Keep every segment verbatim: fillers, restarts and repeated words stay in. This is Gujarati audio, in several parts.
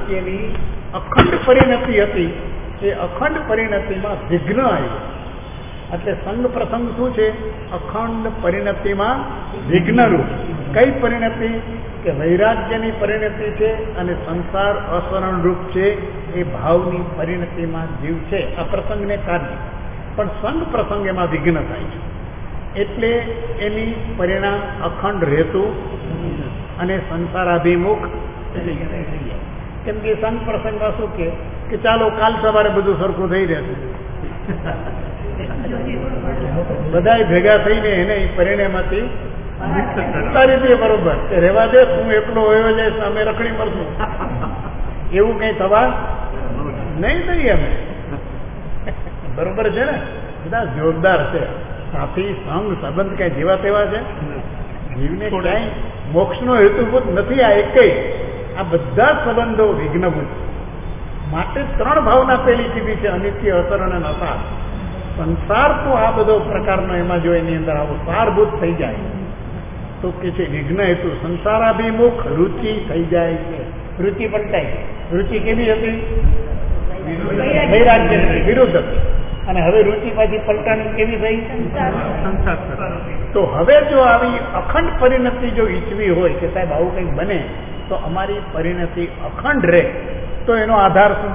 પ્રત્યેની અખંડ પરિણતિ હતી એ અખંડ પરિણતિમાં વિઘ્ન આવ્યું. એટલે સંગ પ્રસંગ શું છે? અખંડ પરિણતિમાં વિઘ્નરૂપ. કઈ પરિણતિ? કે વૈરાગ્યની પરિણતિ છે અને સંસાર અસરણ રૂપ છે એ ભાવની પરિણતિમાં જીવ છે આ પ્રસંગને કારણે. પણ સંગ પ્રસંગ એમાં વિઘ્ન થાય છે એટલે એની પરિણામ અખંડ રહેતું અને સંસારાભિમુખ. કેમ કે સંગ પ્રસંગમાં શું કે કે ચાલો કાલ સવારે બધું સરખું થઈ રહેશે. બધા ભેગા થઈને એને પરિણામથી ઉતારી દે. બરોબર કે રહેવા દે, હું એકલો હોયો જઈશ, અમે રખડી મળશું. એવું કઈ થવા નહીં થઈએ અમે. બરોબર છે ને? બધા જોરદાર છે. સાથી સંગ સંબંધ કઈ જેવા તેવા છે? જીવને કઈ મોક્ષનો હેતુભૂત નથી આ એકેય. આ બધા સંબંધો વિઘ્નભૂત. માટે ત્રણ ભાવના પેલી કીધી છે, અનિત્ય, અસર અને નસાર. સંસાર તો આ બધો પ્રકારનો એમાં જો એની અંદર આવો સારભૂત થઈ જાય તો કે છે વિઘ્ન હેતુ સંસારાભિમુખ રુચિ થઈ જાય છે. રુચિ પલટાઈ. રુચિ કેવી હતી? વૈરાગ્ય વિરુદ્ધ હતી. અને હવે રુચિ પાછી પલટાની કેવી થઈ? તો હવે જો આવી અખંડ પરિણતિ જો ઈચ્છવી હોય કે સાહેબ આવું કંઈક બને તો અમારી પરિણતિ અખંડ રહે તો એનો આધાર શું?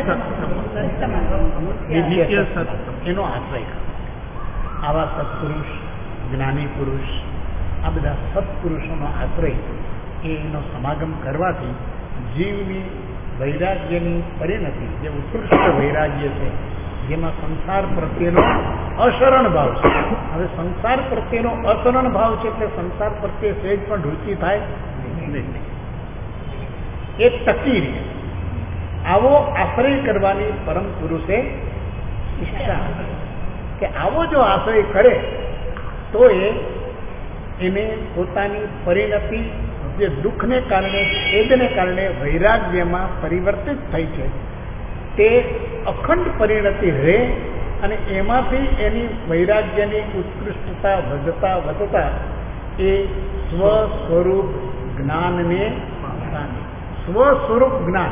એનો આશ્રય. આવા સત્પુરુષ, જ્ઞાની પુરુષ, આ બધા સત્પુરુષોનો આશ્રય એ એનો સમાગમ કરવાથી જીવની વૈરાગ્યની પરિણતિ જે ઉત્કૃષ્ટ વૈરાગ્ય છે જેમાં સંસાર પ્રત્યેનો અશરણ ભાવ છે. હવે સંસાર પ્રત્યેનો અશરણ ભાવ છે એટલે સંસાર પ્રત્યે સહેજ પણ રુચિ થાય નહીં. એ ટકી રહે. આવો આશ્રય કરવાની પરમ પુરુષે ઈચ્છા કે આવો જો આશ્રય કરે તો એ એને પોતાની પરિણતિ જે દુઃખને કારણે, છેદને કારણે વૈરાગ્યમાં પરિવર્તિત થઈ છે તે અખંડ પરિણતિ રહે અને એમાંથી એની વૈરાગ્યની ઉત્કૃષ્ટતા વધતા વધતા એ સ્વ સ્વરૂપ જ્ઞાનને પામે. સ્વ સ્વરૂપ જ્ઞાન,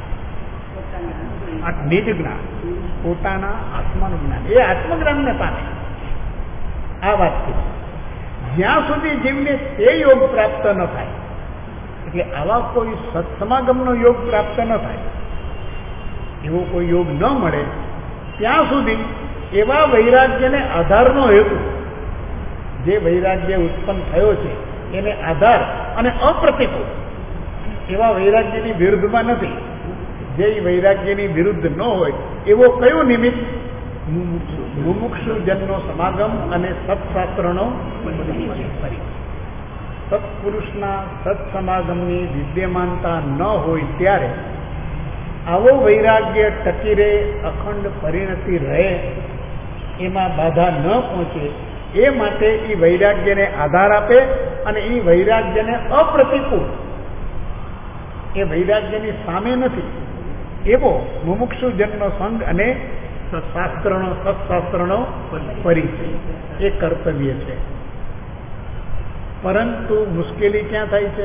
નિજ જ્ઞાન, પોતાના આત્માનું જ્ઞાન, એ આત્મજ્ઞાનને પામે. આ વાત છે. જ્યાં સુધી જીવને તે યોગ પ્રાપ્ત ન થાય, એટલે આવા કોઈ સત્સમાગમનો યોગ પ્રાપ્ત ન થાય, એવો કોઈ યોગ ન મળે ત્યાં સુધી એવા વૈરાગ્યને આધારનો હેતુ, જે વૈરાગ્ય ઉત્પન્ન થયો છે એને આધાર અને અપ્રતિકૂળ એવા વૈરાગ્યની વિરુદ્ધમાં નથી. જે વૈરાગ્યની વિરુદ્ધ ન હોય એવો કયો નિમિત્ત? મુમુક્ષુ જનનો સમાગમ અને સત્શાસ્ત્રનો પરિચય. સત્પુરુષના સત્સમાગમની વિદ્યમાનતા ન હોય ત્યારે આવો વૈરાગ્ય ટકી રહે, અખંડ પરિણતિ રહે, એમાં બાધા ન પહોંચે એ માટે એ વૈરાગ્યને આધાર આપે અને એ વૈરાગ્યને અપ્રતિકૂળ, એ વૈરાગ્યની સામે નથી એવો મુમુક્ષુ જનનો સંગ અને શાસ્ત્રનો સત્શાસ્ત્રનો પરિચય એ કર્તવ્ય છે. પરંતુ મુશ્કેલી ક્યાં થાય છે?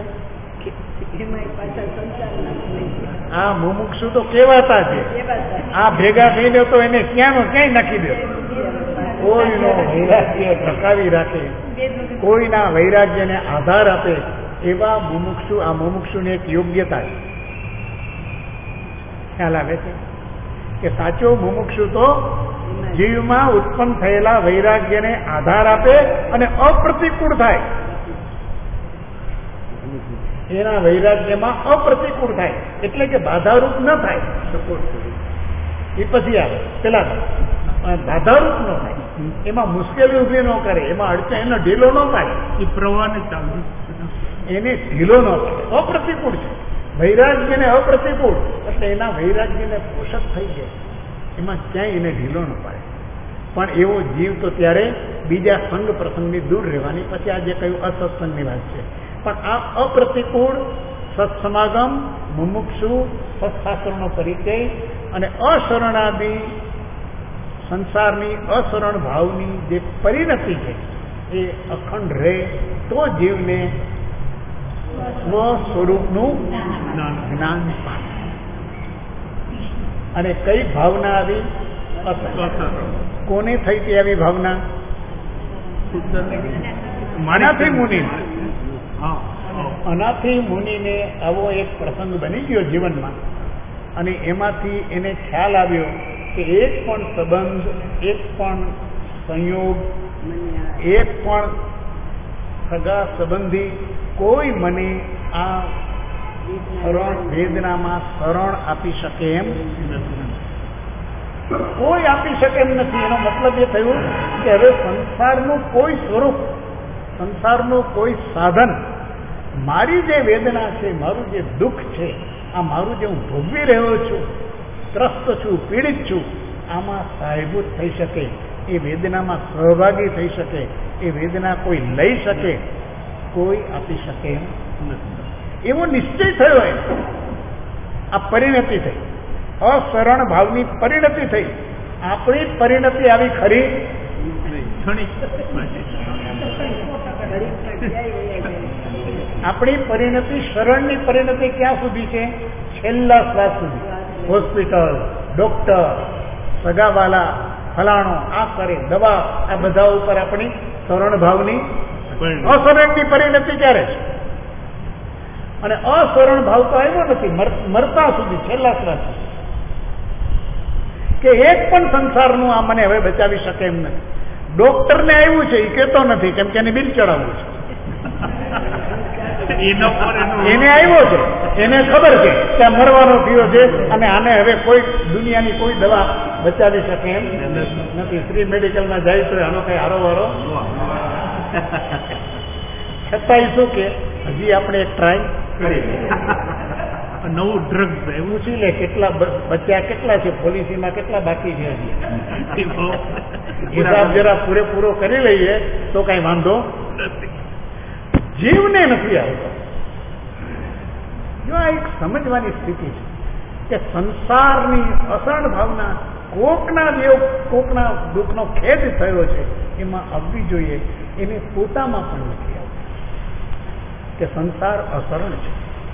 આ મુમુક્ષુ તો કેવાતા છે, આ ભેગા થઈને તો એને ક્યાંનો ક્યાંય નાખી દે. કોઈનો વૈરાગ્ય ટકાવી રાખે, કોઈના વૈરાગ્યને આધાર આપે એવા મુમુક્ષુ, આ મુમુક્ષુની એક યોગ્યતા છે. ખ્યાલ આવે છે કે સાચો મુમુક્ષુ તો જીવમાં ઉત્પન્ન થયેલા વૈરાગ્યને આધાર આપે અને અપ્રતિકૂળ થાય, એના વૈરાગ્યમાં અપ્રતિકૂળ થાય, એટલે કે બાધારૂપ ન થાય. એ પછી આવે પેલા બાધારૂપ ન થાય, એમાં મુશ્કેલી ઉભી ન કરે, એમાં અડચણ, એનો ઢીલો ન પાડે, એ પ્રવાહને ચાલુ એને ઢીલો ન પાડે. અપ્રતિકૂળ છે વૈરાગ્યને, અપ્રતિકૂળ એટલે એના વૈરાગ્યને પોષક થઈ જાય, એમાં ક્યાંય એને ઢીલો ન પાડે. પણ એવો જીવ તો ત્યારે બીજા સંગ પ્રસંગની દૂર રહેવાની. પછી આ જે કહ્યું અસત્સંગની વાત છે, પણ આ અપ્રતિકૂળ સત્સમાગમ, મુમુક્ષુ, સત્શાસ્ત્રનો પરિચય અને અશરણાદી સંસારની અશરણ ભાવની જે પરિણતિ છે એ અખંડ રહે તો જીવને સ્વ સ્વરૂપનું જ્ઞાન પામે. અને કઈ ભાવના આવી? કોને થઈ હતી આવી ભાવના? અનાથી મુનિ. અનાથી મુનિને આવો એક પ્રસંગ બની ગયો જીવનમાં, અને એમાંથી એને ખ્યાલ આવ્યો કે એક પણ સંબંધ, એક પણ સંયોગ, એક પણ સગા સંબંધી કોઈ મને આ શરણ વેદનામાં શરણ આપી શકે એમ કોઈ આપી શકે એમ નથી. એનો મતલબ એ થયું કે હવે સંસારનું કોઈ સ્વરૂપ, સંસારનું કોઈ સાધન, મારી જે વેદના છે, મારું જે દુઃખ છે, આ મારું જે હું ભોગવી રહ્યો છું, ત્રસ્ત છું, પીડિત છું, આમાં સહાયભૂત થઈ શકે, એ વેદનામાં સહભાગી થઈ શકે, એ વેદના કોઈ લઈ શકે, કોઈ આપી શકે એમ નથી. એવો નિશ્ચય થયો એમ. આ પરિણતિ થઈ, અશરણ ભાવની પરિણતિ થઈ. આપણી પરિણતિ આવી ખરી? આપણી પરિણતિ, શરણની પરિણતિ ક્યાં સુધી છે? છેલ્લા શ્વાસ સુધી. હોસ્પિટલ, ડોક્ટર, સગાવાલા, ફલાણો, આ કરે, દવા, આ બધા ઉપર આપણી શરણ ભાવની. અશરણની પરિણતિ ક્યારે છે? અને અશરણ ભાવ તો આવ્યો નથી મરતા સુધી, છેલ્લા શ્વાસ સુધી, કે એક પણ સંસારનું આ મને હવે બચાવી શકે એમ નથી. ડોક્ટરને આવ્યું છે, એ કહેતો નથી, કેમ કે એને બિલ ચડાવવું છે. એને આવ્યો છે, એને ખબર છે કે આ મરવાનો થયો છે, અને આને હવે કોઈ દુનિયાની કોઈ દવા બચાવી શકે એમ નથી. ફ્રી મેડિકલમાં જાય તો આનો કઈ હારો વારો. છતાંય શું કે હજી આપણે એક ટ્રાય કરી નવું ડ્રગ પૂછી લે કેટલા બચ્યા કેટલા છે, પોલિસીમાં કેટલા બાકી છે, હજી હિસાબ જરા પૂરેપૂરો કરી લઈએ તો કઈ વાંધો નથી. જીવને નથી આવતો. જો આ એક સમજવાની સ્થિતિ છે કે સંસારની અસરણ ભાવના, કોકના વિયોગ, કોકના દુઃખનો ખેદ થયો છે, એમાં આવવી જોઈએ. એને પોતામાં પણ નથી આવતી કે સંસાર અસરણ છે.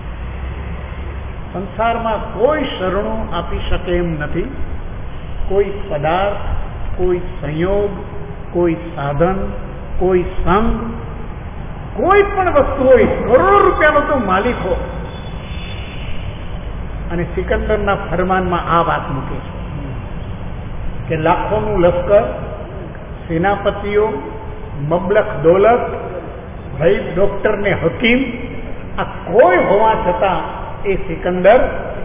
સંસારમાં કોઈ શરણું આપી શકે એમ નથી. કોઈ પદાર્થ, કોઈ સંયોગ, કોઈ સાધન, કોઈ સંગ, કોઈ પણ વસ્તુ હોય, કરોડો રૂપિયાનો તો માલિક હો. અને સિકંદરના ફરમાનમાં આ વાત મૂકે છે કે લાખોનું લશ્કર, સેનાપતિઓ, મબલખ દોલત, ભાઈ ડોક્ટર ને હકીમ, આ કોઈ હોવા છતાં એ સિકંદર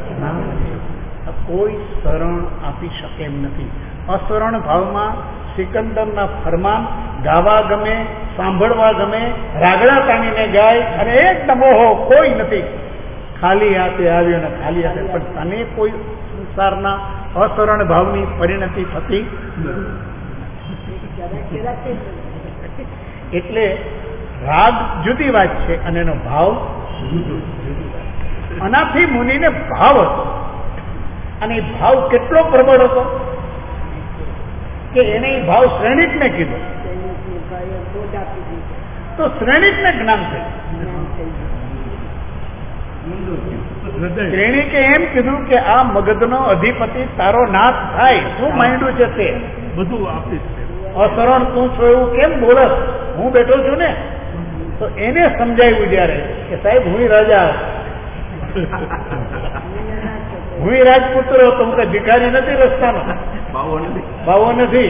કોઈ શરણ આપી શકે એમ નથી. અશરણ ભાવમાં સિકંદરના ફરમાન ગાવા ગમે, સાંભળવા ગમે, રાગડા તાણીને ગાય, અને એકદમ ઓહો કોઈ નથી, ખાલી હાથે આવ્યો ને ખાલી હાથે. પણ તને કોઈ સંસારના અશરણ ભાવની પરિણતિ થતી. એટલે રાગ જુદી વાત છે અને એનો ભાવ જુદો. આનાથી મુનિને ભાવ હતો, અને એ ભાવ કેટલો પ્રબળ હતો કે એને એ ભાવ શ્રેણિકને કીધો તો શ્રેણિકને જ્ઞાન થયું. શ્રેણિકે એમ કીધું કે આ મગધનો અધિપતિ તારો નાશ થાય, શું માંડ્યું છે તે બધું આપીશ. અશરણ તું છો એવું કેમ બોલસ? હું બેઠો છું ને. તો એને સમજાવ્યું જયારે કે સાહેબ હું રાજા, હું રાજપુત્ર હતો, હું કઈ ભિખારી નથી, રસ્તાનો બાવો નથી.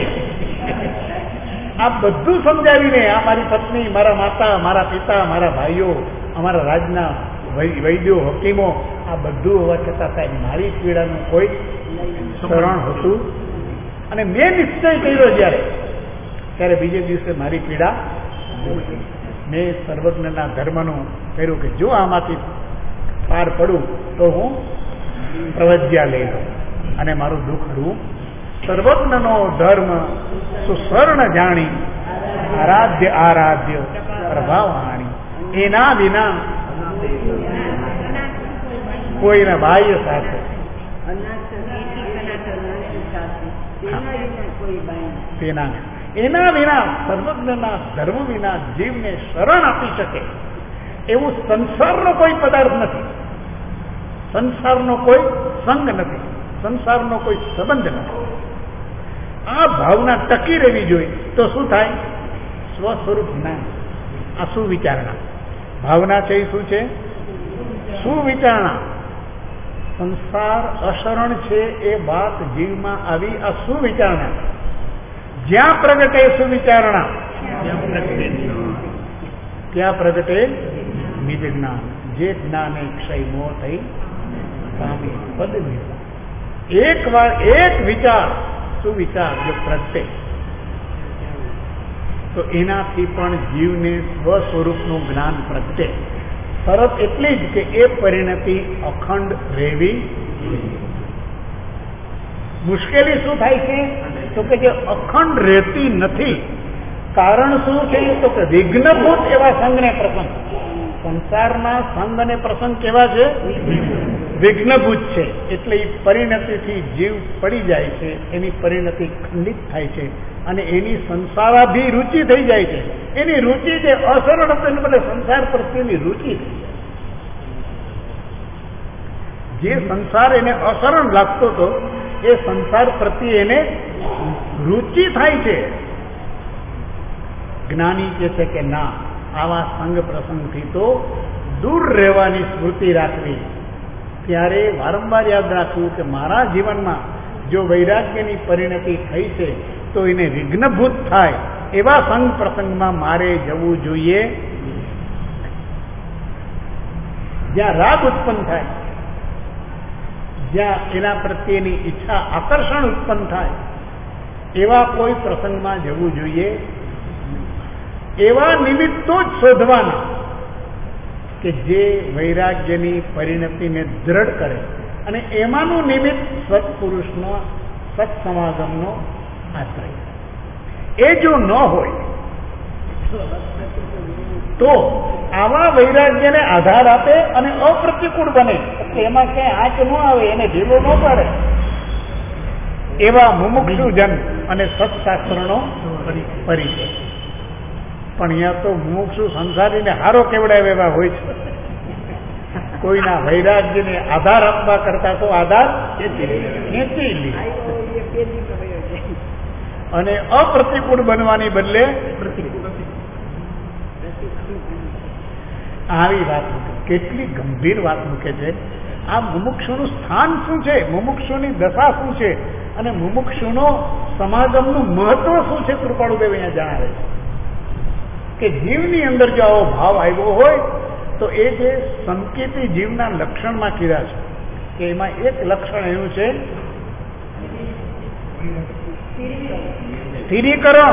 આ બધું સમજાવીને આ મારી પત્ની, મારા માતા, મારા પિતા, મારા ભાઈઓ, અમારા રાજના વૈદ્યો, હકીમો, આ બધું હોવા છતાં સાહેબ મારી પીડાનું કોઈ શરણ હતું. અને મેં નિશ્ચય કર્યો જયારે, ત્યારે બીજે દિવસે મારી પીડા, મેં સર્વજ્ઞના ધર્મનું કર્યું કે જો આમાંથી પાર પડું તો હું પ્રવજ્યા લઈ લઉં અને મારું દુઃખ હરવું. સર્વજ્ઞનો ધર્મ સુસર્ણ જાણી, આરાધ્ય આરાધ્ય પ્રભાવાણી, એના વિના કોઈના બાહ્ય સાથે તેના એના વિના, સર્વજ્ઞના ધર્મ વિના જીવને શરણ આપી શકે એવું સંસારનો કોઈ પદાર્થ નથી, સંસારનો કોઈ સંગ નથી. સંસારનો કોઈ સંબંધ નથી. આ ભાવના ટકી રહેવી જોઈએ તો શું થાય? સ્વ સ્વરૂપ જ્ઞાન. આ સુવિચારણા ભાવના છે. એ શું છે? સુવિચારણા. સંસાર અશરણ છે એ વાત જીવમાં આવી. આ સુવિચારણા જ્યાં પ્રગટે સુવિચારણા ત્યાં પ્રગટે નિજ જ્ઞાન. જે જ્ઞાને ક્ષય મોહ થઈ પામી પદ નિર્વાણ. એક વાર એક વિચાર સુવિચાર જો પ્રગટે તો એનાથી પણ જીવને સ્વ સ્વરૂપનું જ્ઞાન પ્રગટે. શરત એટલી જ કે એ પરિણતિ અખંડ રહેવી. મુશ્કેલી શું થાય છે? તો કે જે અખંડ રહેતી નથી. કારણ શું છે? તો કે વિઘ્નભૂત એવા સંઘને પ્રસંગ. સંસારના સંઘ અને પ્રસંગ કેવા છે? વિઘ્નભૂત છે. એટલે એ પરિણતિથી જીવ પડી જાય છે. એની પરિણતિ ખંડિત થાય છે અને એની સંસારાભી રુચિ થઈ જાય છે. એની રુચિ જે અસરણ હતો એને બદલે સંસાર પ્રત્યેની રુચિ થઈ જાય. જે સંસાર એને અસરણ લાગતો હતો એ સંસાર પ્રત્યે એને રુચિ થાય છે. જ્ઞાની કહે છે કે ના, આવા સંગ પ્રસંગથી તો દૂર રહેવાની સ્મૃતિ રાખવી. ત્યારે વારંવાર યાદ રાખવું કે મારા જીવનમાં જો વૈરાગ્યની પરિણતિ થઈ છે તો એને વિઘ્નભૂત થાય એવા સંગ પ્રસંગમાં મારે જવું જોઈએ. જ્યાં રાગ ઉત્પન્ન થાય, જ્યાં એના પ્રત્યેની ઈચ્છા આકર્ષણ ઉત્પન્ન થાય એવા કોઈ પ્રસંગમાં જવું જોઈએ. એવા નિમિત્તો જ શોધવાના કે જે વૈરાગ્યની પરિણતિને દ્રઢ કરે અને એમાંનું નિમિત્ત સત્પુરુષનો સત્સમાગમનો આશ્રય. એ જો ન હોય તો આવા વૈરાગ્યને આધાર આપે અને અપ્રતિકૂળ બને. એટલે એમાં ક્યાંય આંચ ન આવે, એને ઢીલો ન પડે એવા મુમુક્ષુ જન અને સત્શાસ્ત્રનો પરિચય. પણ અહીંયા તો મુમુક્ષુ સંસારીને હારો કેવડાવે એવા હોય છે. કોઈના વૈરાગ્યને આધાર આપવા કરતા તો આધાર ખેંચી લે અને અપ્રતિકૂળ બનવાની બદલે આવી વાત મૂકે. કેટલી ગંભીર વાત મૂકે છે. આ મુમુક્ષુનું સ્થાન શું છે, મુમુક્ષુની દશા શું છે અને મુમુક્ષુનો સમાગમનું મહત્વ શું છે, કૃપાળુદેવ અહીંયા જણાવે છે કે જીવની અંદર જો આવો ભાવ આવ્યો હોય તો એ જે સંકેતી જીવના લક્ષણમાં કીધા છે કે એમાં એક લક્ષણ એવું છે સ્થિરીકરણ.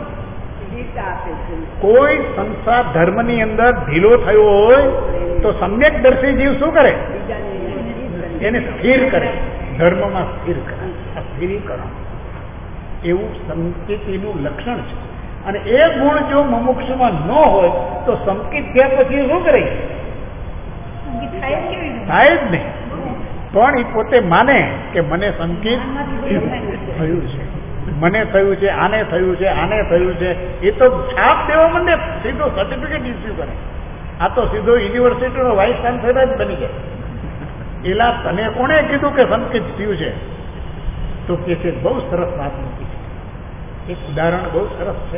કોઈ સંસાર ધર્મની અંદર ઢીલો થયો હોય તો સમ્યક દર્શી જીવ શું કરે? એને સ્થિર કરે, ધર્મમાં સ્થિર કરે. આ સ્થિરીકરણ એવું સંકેતીનું લક્ષણ છે. અને એ ગુણ જો મુમુક્ષુમાં ન હોય તો સંકિત થયા પછી શું કરે? થાય જ નહીં. પણ એ પોતે માને કે મને સંકિત થયું છે, મને થયું છે, આને થયું છે, આને થયું છે. એ તો છાપ દેવા માંડે, સીધો સર્ટિફિકેટ ઇસ્યુ કરે. આ તો સીધો યુનિવર્સિટીનો વાઇસ ચાન્સેલર જ બની જાય. એલા તને કોણે કીધું કે સંકિત થયું છે? તો કે છે બહુ સરસ વાત મૂકી છે. એક ઉદાહરણ બહુ સરસ છે.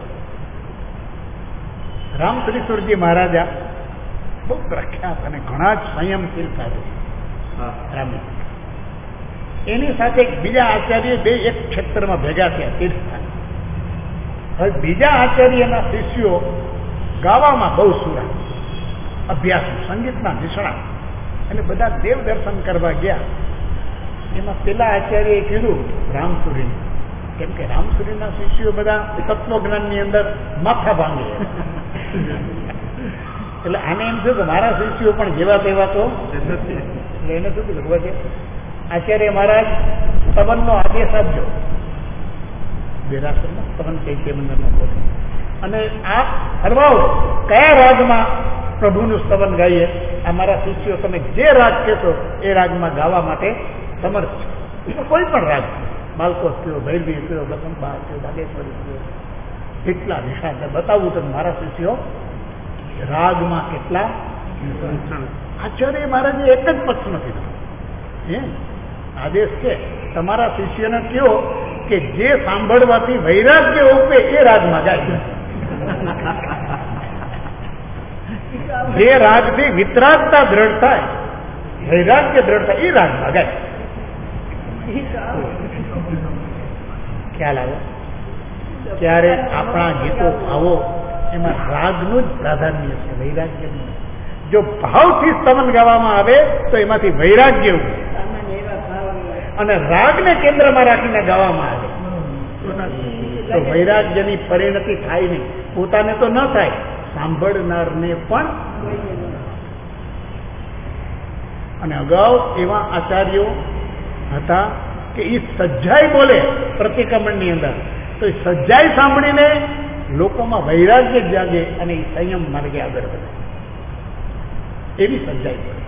રામશ્રીશ્વરજી મહારાજા બહુ પ્રખ્યાત અને ઘણા જ સંયમશીલ સાધુ રામી. એની સાથે બીજા આચાર્ય બે એક ક્ષેત્રમાં ભેગા થયા તીર્થસ્થાન. હવે બીજા આચાર્યના શિષ્યો ગાવામાં બહુ સુરા, અભ્યાસ સંગીતના નિષ્ણાત, અને બધા દેવ દર્શન કરવા ગયા. એમાં પેલા આચાર્યએ કીધું રામસુરી, કેમ કે રામસુરીના શિષ્યો બધા તત્વજ્ઞાનની અંદર માથા ભાંગે. એટલે આને એમ થયું કે મારા શિષ્યો પણ જેવા તેવા તો એટલે એને શું કીધું છે આચાર્ય મહારાજ સ્તવનનો આદેશ આપજો. દેરાસરમાં સ્તવન ચૈત્ય મંદિરમાં બોલે અને આપ ફરવાઓ કયા રાગમાં પ્રભુનું સ્તવન ગાઈએ. અમારા શિષ્યો તમે જે રાગ કહેશો એ રાગમાં ગાવા માટે સમર્થ છે. કોઈ પણ રાગ, બાળકો કયો, ભૈરવી કયો, બસંબા કયો, બાગેશ્વરી કયો, કેટલા નિષ્ણાત બતાવવું તો મારા શિષ્યો રાગમાં કેટલા. આચાર્ય મહારાજે એક જ પ્રશ્ન કીધો, હે આદેશ છે તમારા શિષ્યને કહો કે જે સાંભળવાથી વૈરાગ્ય ઉપે એ રાગમાં ગાય, જે રાગથી વિતરાગતા દ્રઢ થાય, વૈરાગ્ય દ્રઢ થાય, એ રાગમાં ગાય. ખ્યાલ આવે? ત્યારે આપણા ગીતો ભાવો એમાં રાગનું જ પ્રાધાન્ય છે, વૈરાગ્યનું. જો ભાવથી સ્તવન ગાવામાં આવે તો એમાંથી વૈરાગ્ય ઉભે, અને રાગને કેન્દ્રમાં રાખીને ગાવામાં આવે તો વૈરાગ્યની પરિણતિ થાય નહીં. પોતાને તો ન થાય, સાંભળનારને પણ. અને અગાઉ એવા આચાર્યો હતા કે એ સજ્જાઈ બોલે પ્રતિક્રમણની અંદર, તો એ સજ્જાઈ સાંભળીને લોકોમાં વૈરાગ્ય જાગે અને એ સંયમ માર્ગે આગળ વધે. એવી સજ્જાઈ બોલે.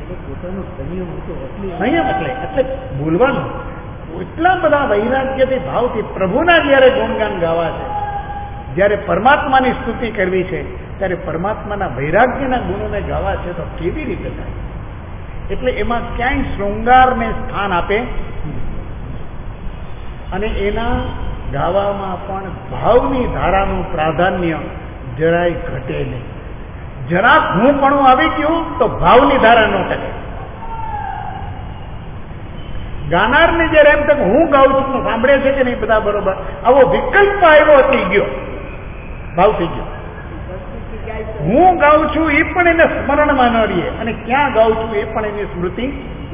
સંયમ એટલે એટલે બોલવાનું એટલા બધા વૈરાગ્યથી ભાવથી પ્રભુના જયારે ગુણગાન ગાવા છે, જયારે પરમાત્માની સ્તુતિ કરવી છે, ત્યારે પરમાત્માના વૈરાગ્યના ગુણોને ગાવા છે તો કેવી રીતે થાય? એટલે એમાં ક્યાંય શૃંગારને સ્થાન આપે અને એના ગાવામાં પણ ભાવની ધારાનું પ્રાધાન્ય જરાય ઘટે નહીં. જરાક હું પણ આવી ગયું તો ભાવની ધારા ન ટકે. ગાનારને જયારે એમ તક હું ગાઉં છું સાંભળે છે કે નહીં બધા બરોબર, આવો વિકલ્પ આવ્યો થઈ ગયો, ભાવ થઈ ગયો. હું ગાઉં છું એ પણ એને સ્મરણમાં ન રહીએ, અને ક્યાં ગાઉં છું એ પણ એની સ્મૃતિ.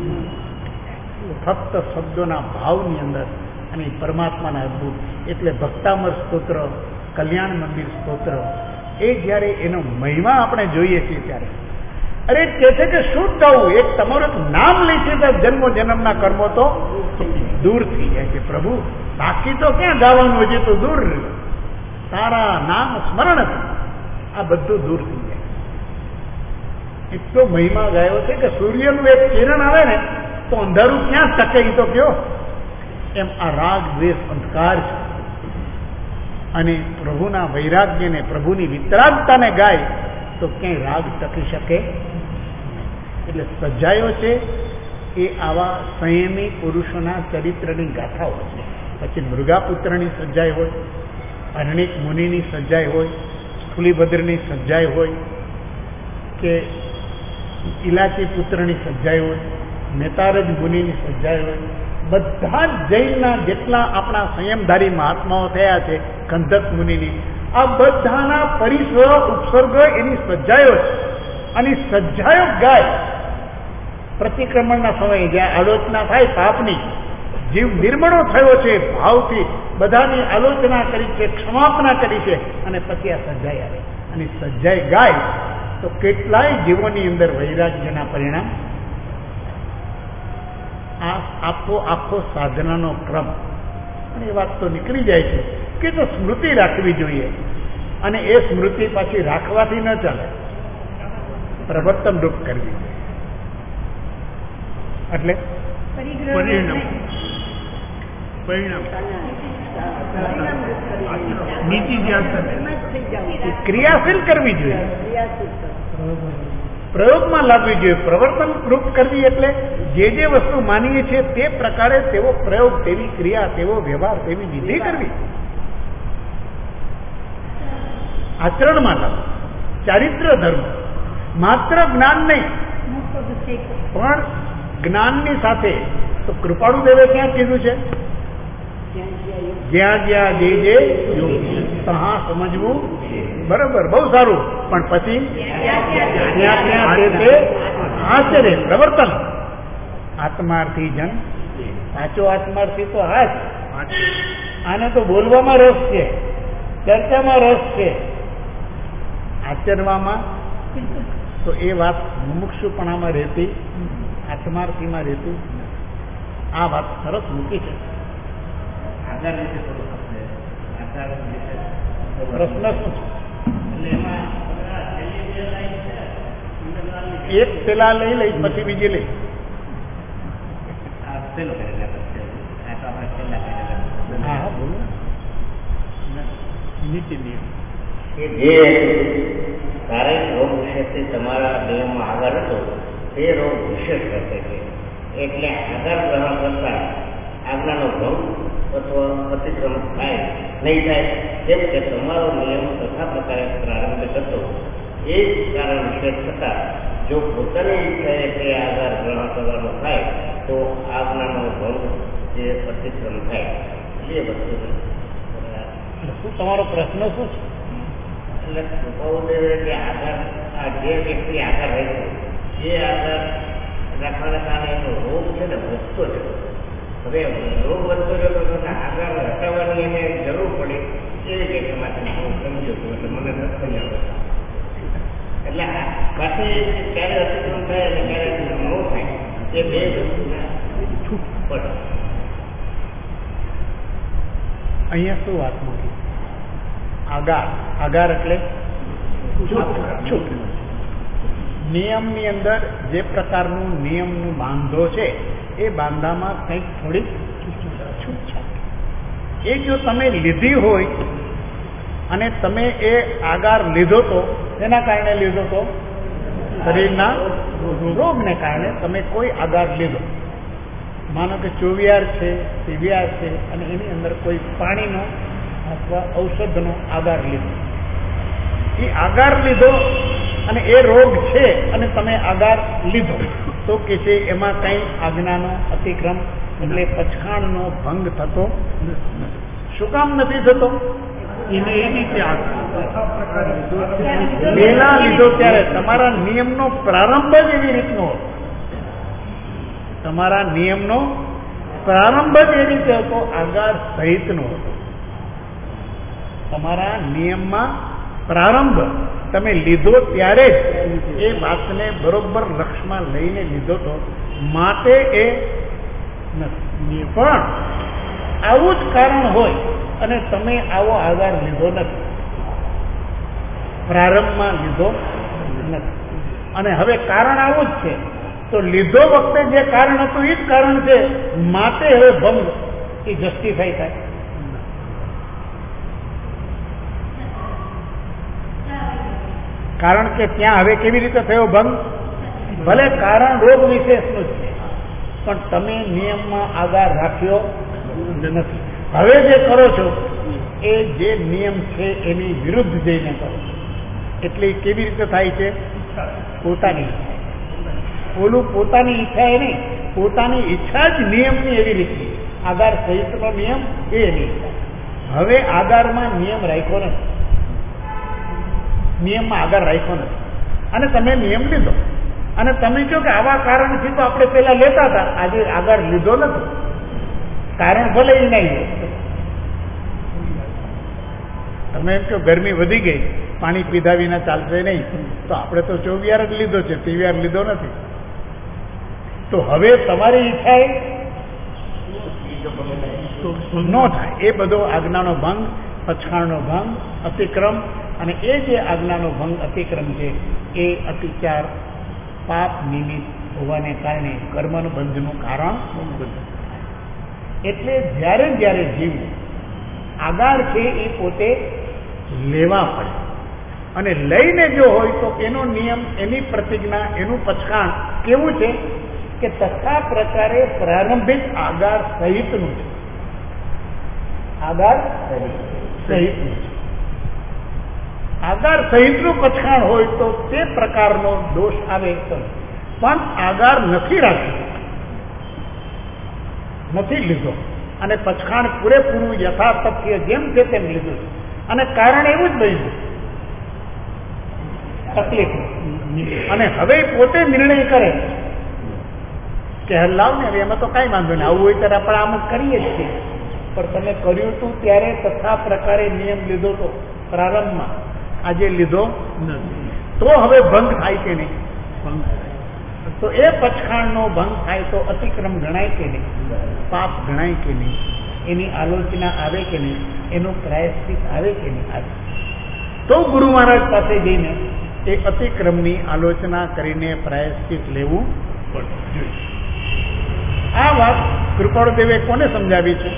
ફક્ત શબ્દોના ભાવની અંદર અને પરમાત્માના અદભુત. એટલે ભક્તામર સ્તોત્ર, કલ્યાણ મંદિર સ્તોત્ર, એ જયારે એનો મહિમા આપણે જોઈએ છીએ ત્યારે અરે કે છે કે શું ગાવું? એક તમારું નામ લે છે તો જન્મો જન્મના કર્મો તો દૂર થઈ જાય છે. પ્રભુ બાકી તો ક્યાં ગાવાનું, હજી તો દૂર. તારા નામ સ્મરણ આ બધું દૂર થઈ જાય. એટલો મહિમા ગાયો છે કે સૂર્યનું એક કિરણ આવે ને તો અંધારું ક્યાં ટકે, એ તો કયો. એમ આ રાગ દ્વેષ અંધકાર છે, અને પ્રભુના વૈરાગ્યને, પ્રભુની વિતરાગતાને ગાય તો ક્યાંય રાગ ટકી શકે. એટલે સજ્જાયો છે એ આવા સંયમી પુરુષોના ચરિત્રની ગાથાઓ છે. પછી મૃગાપુત્રની સજ્જાઈ હોય, અરણિક મુનિની સજ્જાઈ હોય, સ્થુલીભદ્રની સજ્જાઈ હોય, કે ઇલાચી પુત્રની સજ્જાઈ હોય, નેતારજ મુનિની સજ્જાઈ હોય. બધા જ જૈનના જેટલા આપણા સંયમધારી મહાત્માઓ થયા છે, કંધક મુનિની, આ બધાના પરિસર ઉપસર્ગ એની સજ્જાયો છે. અને સજ્જાયો ગાય પ્રતિક્રમણના સમયે જ્યાં આલોચના થાય પાપની, જીવ નિર્મળો થયો છે ભાવથી, બધાની આલોચના કરી છે, ક્ષમાપના કરી છે, અને પછી આ સજ્જાઈ આવે અને સજ્જાઈ ગાય તો કેટલાય જીવોની અંદર વૈરાગ્યના પરિણામ. આ આખો આખો સાધનાનો ક્રમ. અને એ વાત તો નીકળી જાય છે કે તો સ્મૃતિ રાખવી જોઈએ, અને એ સ્મૃતિ પાછી રાખવાથી ન ચાલે, પ્રવર્તન રૂપ કરવી જોઈએ. એટલે પરિણામ પરિણામ નીતિ ક્રિયાશીલ કરવી જોઈએ, પ્રયોગમાં લાવવી જોઈએ, પ્રવર્તન રૂપ કરવી. એટલે જે જે વસ્તુ માનીએ છીએ તે પ્રકારે તેવો પ્રયોગ, તેવી ક્રિયા, તેવો વ્યવહાર, તેવી વિધિ કરવી. આચરણમાં લાવવું. ચારિત્ર ધર્મ માત્ર જ્ઞાન નહીં, પણ જ્ઞાનની સાથે તો કૃપાળુ દેવે ક્યાં કીધું છે? જ્યાં જ્યાં જે જે ત્યાં સમજવું. બરોબર, બહુ સારું. પણ પછી ત્યાં ત્યાં તે આચરે, પ્રવર્તન. આત્માર્થી જન સાચો આત્માર્થી તો હાથ. આને તો બોલવામાં રસ છે, ચર્ચામાં રસ છે, આચરવામાં તો એ વાત મુમુક્ષુપણામાં રહેતી, આત્માર્થીમાં રહેતી. આ વાત સરસ મૂકી છે. પ્રશ્ન શું છે? એક પેલા લઈ લઈ પછી બીજી લઈ. હા બોલો. નીતિ નિયમ કે જે શારીરિક રોગ વિશેથી તમારા નિયમમાં આગળ હતો તે રોગ વિશેષ રહેશે છે, એટલે આધાર ગ્રહણ કરતા આજ્ઞાનો ભંગ અથવા અતિક્રમ થાય નહીં થાય, જેમ કે તમારો નિયમ તથા પ્રકારે પ્રારંભ થતો એ જ કારણ વિશેષ થતા જો પોતાની ઈચ્છાએ તે આધાર ગ્રહણ કરવાનો થાય તો આજ્ઞાનો ભંગ જે અતિક્રમ થાય એ વસ્તુ. શું તમારો પ્રશ્ન શું છે? એટલે કૃપાદેવે જે આધાર આ જે વ્યક્તિ આધાર રાખ્યો એ આધાર રાખવાના કારણે એનો રોગ છે ને વધતો છે. હવે રોગ વધતો જતો તથા આધાર હટાવવાની એને જરૂર પડે એવી કંઈક માટે હું સમજો છું. એટલે મને નથી સમજાવ. એટલે પાછી ક્યારે અતિક્રમ થાય અને ક્યારે અતિક્રમ ન થાય એ બે વસ્તુના છૂટ પડે. અહીંયા શું વાત મૂકી? આગાર. આગાર એટલે છૂટ. નિયમની અંદર જે પ્રકારનું નિયમનું બાંધો છે એ બાંધામાં કંઈક થોડીક છૂટછાટ. એ જો તમે લીધી હોય અને તમે એ આગાર લીધો તો એના કારણે લીધો તો શરીરના રોગને કારણે તમે કોઈ આગાર લીધો. માનો કે ચોવિયાર છે, પીવીઆર છે અને એની અંદર કોઈ પાણીનો અથવા ઔષધનો આગાર લીધો. એ આગાર લીધો અને એ રોગ છે અને તમે આગાર લીધો તો કે છે એમાં કઈ આજ્ઞાનો અતિક્રમ એટલે પછાણનો ભંગ થતો. શું કામ નથી થતો? એને એ રીતે પહેલા લીધો ત્યારે તમારા નિયમનો પ્રારંભ જ એવી રીતનો હતો. તમારા નિયમનો પ્રારંભ જ એ રીતે હતો, આગાર સહિતનો હતો. તમારા નિયમમાં પ્રારંભ તમે લીધો ત્યારે જ એ વાતને બરોબર લક્ષમાં લઈને લીધો તો માટે એ નથી. પણ આવું જ કારણ હોય અને તમે આવો આધાર લીધો નથી, પ્રારંભમાં લીધો નથી અને હવે કારણ આવું જ છે તો લીધો વખતે જે કારણ હતું એ જ કારણ છે માટે હવે ભંગ એ જસ્ટિફાઈ થાય. કારણ કે ત્યાં હવે કેવી રીતે થયો ભંગ? ભલે કારણ રોગ વિશેષનું જ છે પણ તમે નિયમમાં આધાર રાખ્યો નથી. હવે જે કરો છો એ જે નિયમ છે એની વિરુદ્ધ જઈને કરો છો. એટલે કેવી રીતે થાય છે? પોતાની ઈચ્છા. ઓલું પોતાની ઈચ્છા એ નહીં, પોતાની ઈચ્છા જ નિયમની એવી રીતે આધાર સહિતનો નિયમ એ એની ઈચ્છા. હવે આધારમાં નિયમ રાખ્યો નથી, નિયમમાં આધાર રાખ્યો નથી અને તમે નિયમ લીધો અને તમે કહો કે આવા કારણથી તો આપણે પેલા લેતા હતા, આજે આધાર લીધો નથી. કારણ ભલે એ નહીં. તમે એમ કહો ગરમી વધી ગઈ, પાણી પીધા વિના ચાલશે નહીં, તો આપણે તો ચોવીયાર જ લીધો છે, પીવીઆર લીધો નથી. તો હવે તમારી ઈચ્છા એ ન થાય. એ બધો આજ્ઞાનો ભંગ, પછાણનો ભંગ, અતિક્રમ અને એ જે આજ્ઞાનો ભંગ અતિક્રમ છે એ અતિચાર પાપ નિમિત્ત હોવાને કારણે કર્મનો બંધનું કારણ બને. એટલે જ્યારે જ્યારે જીવ આગાર છે એ પોતે લેવા પડે અને લઈને જો હોય તો એનો નિયમ, એની પ્રતિજ્ઞા, એનું પછાણ કેવું છે કે તથા પ્રકારે પ્રારંભિક આગાર સહિતનું છે. આગાર સહિતનું છે. આગાર સહિતનું પછાણ હોય તો તે પ્રકારનો દોષ આવે તો પણ આગાર નથી રાખ્યો, નથી લીધો અને પછાણ પૂરેપૂરું યથાતથ્ય જેમ છે તેમ લીધું અને કારણ એવું જ બન્યું તકલીફ. અને હવે પોતે નિર્ણય કરે કે લાવ ને એમાં તો કઈ વાંધો નહીં, આવું હોય ત્યારે આપણે આમ જ કરીએ જ છીએ. પણ તમે કર્યું હતું ત્યારે તથા પ્રકારે નિયમ લીધો તો પ્રારંભમાં, આજે લીધો તો હવે ભંગ થાય કે નહીં? ભંગ થાય. તો એ પછાણનો ભંગ થાય તો અતિક્રમ ગણાય કે નહીં? પાપ ગણાય કે નહીં? એની આલોચના આવે કે નહીં? એનું પ્રાયશ્ચિત આવે કે નહીં? આવે તો ગુરુ મહારાજ પાસે જઈને એ અતિક્રમની આલોચના કરીને પ્રાયશ્ચિત લેવું પડે. આ વાત કૃપાળુદેવે કોને સમજાવી છે?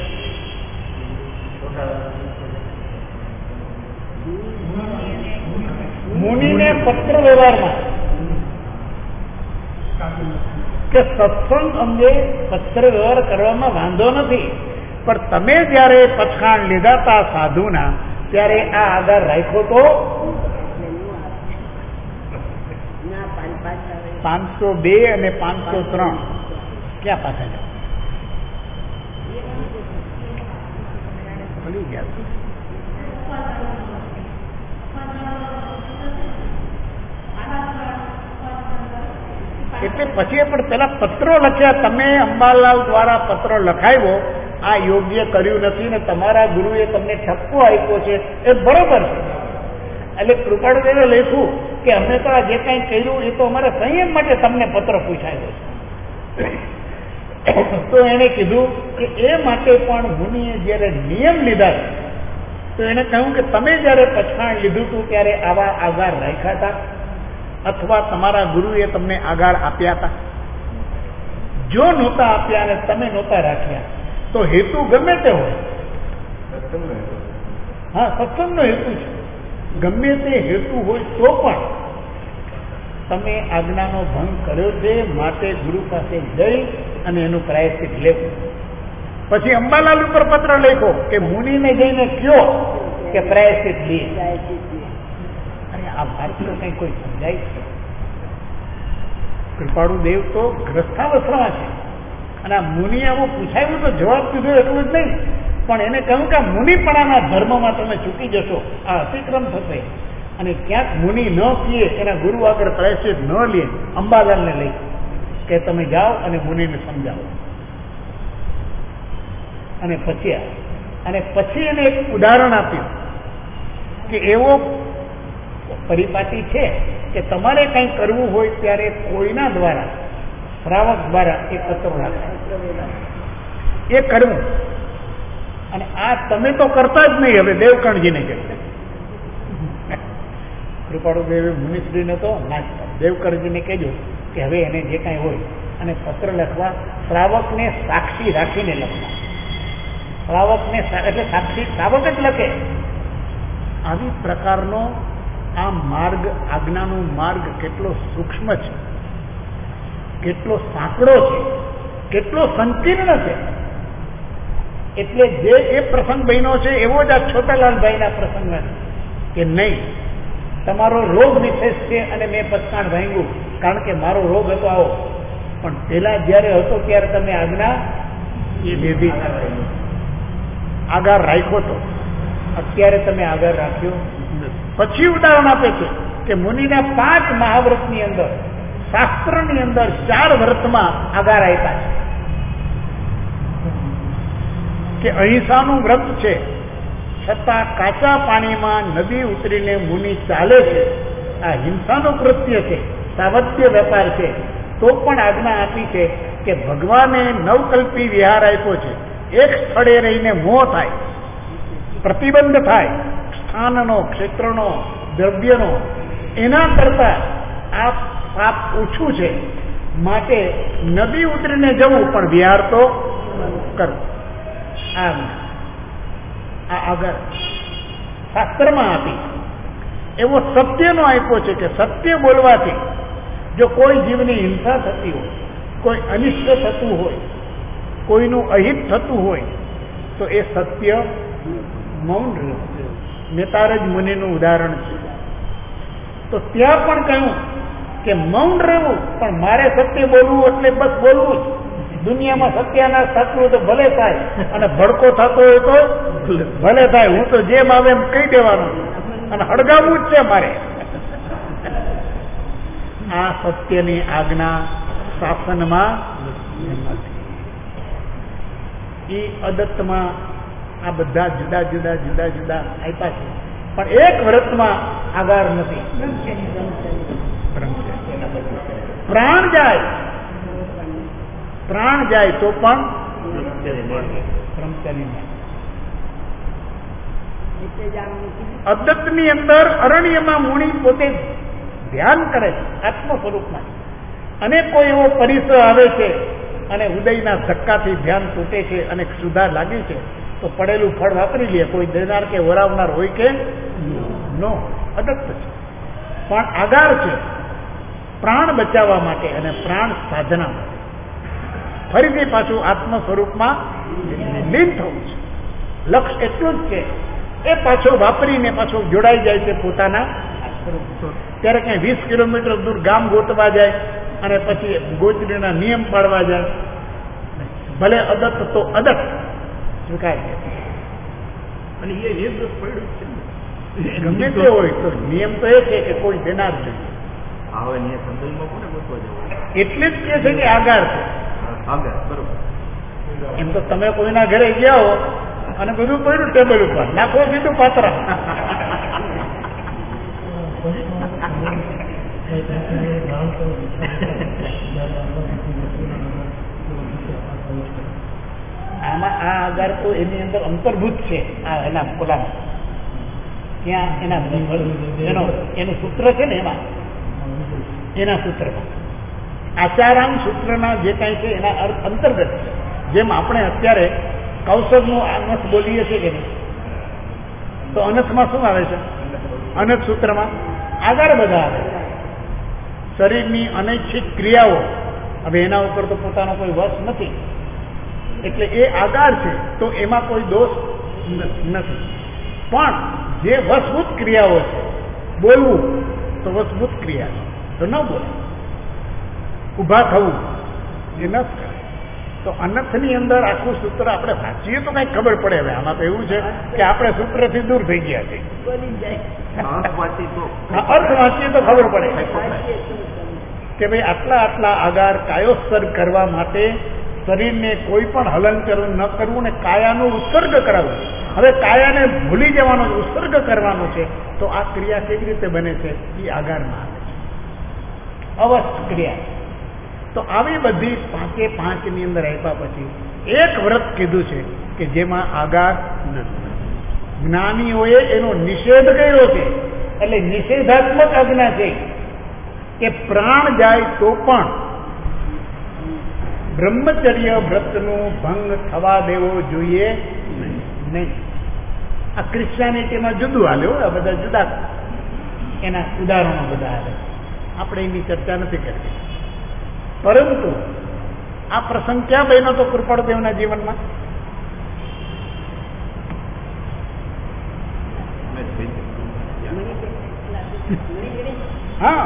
મુનિને પત્ર વ્યવહારમાં કે સત્સંગ અંગે પત્ર વ્યવહાર કરવામાં વાંધો નથી, પણ તમે જયારે પછાણ લીધા હતા સાધુના ત્યારે આ આધાર રાખ્યો તો પાંચસો બે અને પાંચસો ત્રણ ક્યાં પાછા જાઓ ભૂલી ગયા. એટલે પછી પણ પેલા પત્રો લખ્યા, તમે અંબાલાલ દ્વારા પત્ર લખાવ્યો, આ યોગ્ય કર્યું નથી ને તમારા ગુરુએ તમને ઠપકો આપ્યો છે એ બરોબર છે. એટલે કૃપાળુદેવે લખ્યું કે અમે તો આ જે કંઈ કર્યું એ તો અમારા સંયમ માટે તમને પત્ર પૂછાયો છે. તો એને કીધું કે એ માટે પણ મુનિએ જયારે નિયમ લીધા તો એને કહ્યું કે તમે જયારે પછાણ લીધું હતું ત્યારે આવા આધાર રાખ્યા હતા અથવા તમારા ગુરુએ તમને આગાર આપ્યા હતા? જો નહોતા આપ્યા અને તમે નહોતા રાખ્યા તો હેતુ ગમે તે હોય, હા સત્સંગનો હેતુ છે, ગમે તે હેતુ હોય તો પણ તમે આજ્ઞાનો ભંગ કર્યો છે, માટે ગુરુ પાસે જઈ અને એનું પ્રાયશ્ચિત લેવું. પછી અંબાલાલ ઉપર પત્ર લખો કે મુનિને જઈને કયો કે પ્રાયશ્ચિત લે. આ વાત તો કઈ કોઈ સમજાય છે? કૃપાળુ દેવ તો ગ્રસ્થાવસ્થામાં છે અને આ મુનિ આવું પૂછાયું તો જવાબ દીધો એટલું જ નહીં, પણ એને કહ્યું કે મુનિપણાના ધર્મમાં તમે ચૂકી જશો, આ અતિક્રમ થશે અને ક્યાંક મુનિ ન કીએ એના ગુરુ આગળ પ્રાયશ્ચિત ન લે. અંબાલાલને લઈ કે તમે જાઓ અને મુનિને સમજાવો. અને પછી અને પછી એને એક ઉદાહરણ આપ્યું કે એવો પરિપાટી છે કે તમારે કંઈ કરવું હોય ત્યારે કોઈના દ્વારા શ્રાવક દ્વારા એ પત્રો રાખે એ કરવું. અને આ તમે તો કરતા જ નહીં. હવે દેવકણજીને કહ્યું, કૃપાળુદેવે મુનિશ્રીને તો ના દેવકણજીને કહેજો કે હવે એને જે કાંઈ હોય અને પત્ર લખવા શ્રાવકને સાક્ષી રાખીને લખવા. શ્રાવકને એટલે સાક્ષી શ્રાવક જ લખે. આવી પ્રકારનો આ માર્ગ, આજ્ઞાનો માર્ગ કેટલો સૂક્ષ્મ છે, કેટલો સાંકડો છે, કેટલો સંકીર્ણ છે. એટલે જે એ પ્રસંગ બન્યો છે એવો જ આ છોટાલાલભાઈના પ્રસંગ કે નહીં તમારો રોગ નિશેષ છે અને મેં પચકાણ ભાંગ્યું કારણ કે મારો રોગ હતો આવો, પણ પેલા જયારે હતો ત્યારે તમે આજ્ઞા એ લીધી, આગાર રાખ્યો તો, અત્યારે તમે આગાર રાખ્યો. પછી ઉદાહરણ આપે છે કે મુનિના પાંચ મહાવ્રતની અંદર, શાસ્ત્રની અંદર ચાર વ્રતમાં આગાર આપ્યા છે કે અહિંસાનું વ્રત છે, છતાં કાચા પાણીમાં નદી ઉતરીને મુનિ ચાલે છે. આ હિંસાનું કૃત્ય છે, સાવત્ય વેપાર છે, તો પણ આજ્ઞા આપી છે કે ભગવાને નવકલ્પી વિહાર આપ્યો છે. એક સ્થળે રહીને મોહ થાય, પ્રતિબંધ થાય, સ્થાનનો, ક્ષેત્રનો, દ્રવ્યનો, એના કરતા આ પાપ ઓછું છે, માટે નદી ઉતરીને જવું પણ વિહાર તો કરવું. આ આગળ શાસ્ત્રમાં આપી એવો સત્યનો આપ્યો છે કે સત્ય બોલવાથી જો કોઈ જીવની હિંસા થતી હોય, કોઈ અનિષ્ટ થતું હોય, કોઈનું અહિત થતું હોય તો એ સત્ય મૌન રહેવું. નેતારજ મુનિનું ઉદાહરણ છે. તો ત્યાં પણ કહ્યું કે મૌન રહેવું, પણ મારે સત્ય બોલવું એટલે બસ બોલવું જ. દુનિયામાં સત્યાનાશ થતું હોય તો ભલે થાય અને ભડકો થતો હોય તો ભલે થાય, હું તો જેમ આવે એમ કહી દેવાનું અને હળગાવવું જ છે મારે. આ સત્યની આજ્ઞા શાસનમાં એ અદત્તમાં આ બધા જુદા જુદા જુદા જુદા આપ્યા છે, પણ એક વ્રતમાં આગાર નથી. પ્રાણ જાય પ્રાણ જાય તો પણ અદત્તની અંદર અરણ્યમાં મુનિ પોતે ધ્યાન કરે છે આત્મ સ્વરૂપમાં, અને કોઈ એવો પરિસર આવે છે અને ઉદયના ધક્કાથી ધ્યાન તૂટે છે અને ક્ષુધા લાગી છે તો પડેલું ફળ વાપરી લે. કોઈ દેનાર કે વરાવનાર હોય કે નો, અદત્ત છે. પણ આગાર છે પ્રાણ બચાવવા માટે અને પ્રાણ સાધના માટે. ફરીથી પાછું આત્મ સ્વરૂપમાં લીન થવું છે. લક્ષ્ય એટલું જ છે. એ પાછો વાપરીને પાછો જોડાઈ જાય છે પોતાના સ્વરૂપ. ત્યારે ક્યાંય વીસ કિલોમીટર દૂર ગામ ગોતવા જાય અને પછી ગોચરીના નિયમ પાડવા જાય, ભલે અદત્ત તો અદત્ત સ્વીકારીએ. અને એ એ દોષ પડ્યું છે ગમે તે હોય તો નિયમ તો એ છે કે કોઈ દેનાર જોઈએ. હવે ને સંતોષમાં કોને ગોતવા જવું? એટલે જ કે છે કે આગાર છે. આગળ બરોબર. એમ તો તમે કોઈના ઘરે ગયા હો અને બધું પડ્યું ટેબલ ઉપર, નાખો સીધું પાત્ર. આમાં આ આધાર તો એની અંદર અંતર્ભૂત છે. આ એના પોલામાં ત્યાં એના એનો એનું સૂત્ર છે ને, એમાં એના સૂત્રમાં આચારામ સૂત્રના જે કાંઈ છે એના અર્થ અંતર્ગત છે. જેમ આપણે અત્યારે કૌશલનું અનસ બોલીએ છીએ કે નહીં, તો અનસમાં શું આવે છે? અનસ સૂત્રમાં આધાર બધા આવે. શરીરની અનૈચ્છિક ક્રિયાઓ, હવે એના ઉપર તો પોતાનો કોઈ વશ નથી, એટલે એ આધાર છે. તો એમાં કોઈ દોષ નથી. પણ જે વશભૂત ક્રિયાઓ છે, બોલવું તો વશભૂત ક્રિયા છે, તો ન બોલે. ઊભા થવું એ ન કરે. તો અનર્થની અંદર આખું સૂત્ર આપણે વાંચીએ તો કંઈક ખબર પડે. હવે આમાં તો એવું છે કે આપણે સૂત્રથી દૂર થઈ ગયા છે. અર્થ વાંચીએ તો ખબર પડે કે ભાઈ આટલા આટલા આધાર કાયોત્સર્ગ કરવા માટે શરીરને કોઈ પણ હલનચલન ન કરવું ને કાયાનો ઉત્સર્ગ કરાવવું. હવે કાયાને ભૂલી જવાનો ઉત્સર્ગ કરવાનો છે, તો આ ક્રિયા કેવી રીતે બને છે? એ આધારમાં આવે છે, અવસ્થ ક્રિયા. તો આવી બધી પાંચે પાંચની અંદર આપ્યા પછી એક વ્રત કીધું છે કે જેમાં આગાર નથી. જ્ઞાનીઓએ એનો નિષેધ કર્યો છે. એટલે નિષેધાત્મક આજ્ઞા છે કે પ્રાણ જાય તો પણ બ્રહ્મચર્ય વ્રતનું ભંગ થવા દેવો જોઈએ નહીં. આ ક્રિશ્ચિયાનિટીમાં જુદું હાલ્યો, આ બધા જુદા એના ઉદાહરણો બધા આવે. આપણે એની ચર્ચા નથી કરવી. પરંતુ આ પ્રસંગ ક્યાં બન્યો તો કૃપાળુદેવના જીવનમાં? હા,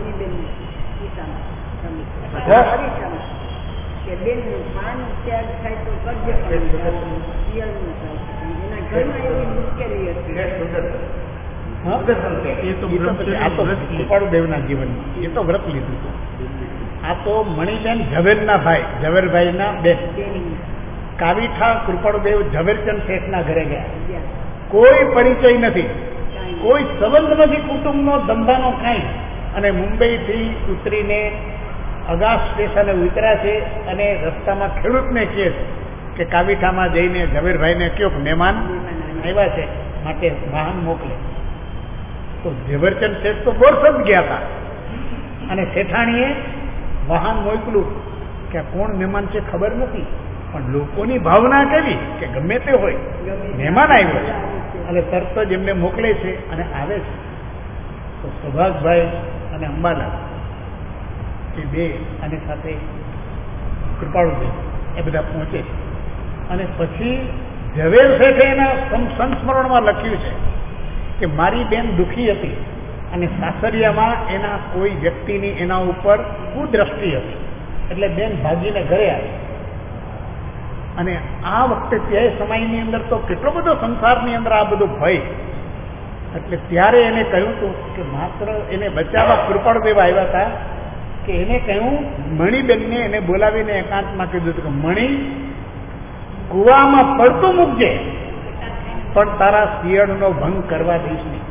કૃપાળુદેવના જીવનમાં એ તો વ્રત લીધું હતું. આ તો મણિબેન ઝવેરના ભાઈ, ઝવેરભાઈના બેન કાવીઠા કૃપાળુદેવ ઝવેરચંદ શેઠના ઘરે ગયા. કોઈ પરિચય નથી, કોઈ સંબંધ નથી કુટુંબનો, ધંધાનો કાંઈ. અને મુંબઈથી ઉતરીને અગાસ સ્ટેશને ઉતર્યા છે અને રસ્તામાં ખેડૂતને કહે છે કે કાવીઠામાં જઈને ઝવેરભાઈને કહ્યો કે મહેમાન આવ્યા છે માટે વાહન મોકલે. તો ઝવેરચંદ શેઠ તો બોરસદ ગયા હતા અને શેઠાણીએ વાહન મોકલું કે કોણ મહેમાન છે ખબર નથી, પણ લોકોની ભાવના કેવી કે ગમે તે હોય મહેમાન આવ્યો છે અને તરત જ એમને મોકલે છે અને આવે છે. તો સૌભાગભાઈ અને અંબાલાલ એ બે અને સાથે કૃપાળુદેવ એ બધા પહોંચે છે. અને પછી ઝવેર શેઠે એના સંસ્મરણમાં લખ્યું છે કે મારી બેન દુઃખી હતી અને સાસરિયામાં એના કોઈ વ્યક્તિની એના ઉપર કુદ્રષ્ટિ હતી, એટલે બેન ભાગીને ઘરે આવી. અને આ વખતે તે સમયની અંદર તો કેટલો બધો સંસારની અંદર આ બધો ભય, એટલે ત્યારે એને કહ્યું હતું કે માત્ર એને બચાવવા કૃપાળુદેવ આવ્યા હતા કે એને કહ્યું મણિબેનને એને બોલાવીને એકાંતમાં કીધું હતું કે મણી કુવામાં પડતું મૂકજે પણ તારા શિયાળનો ભંગ કરવા દઈશ નહીં.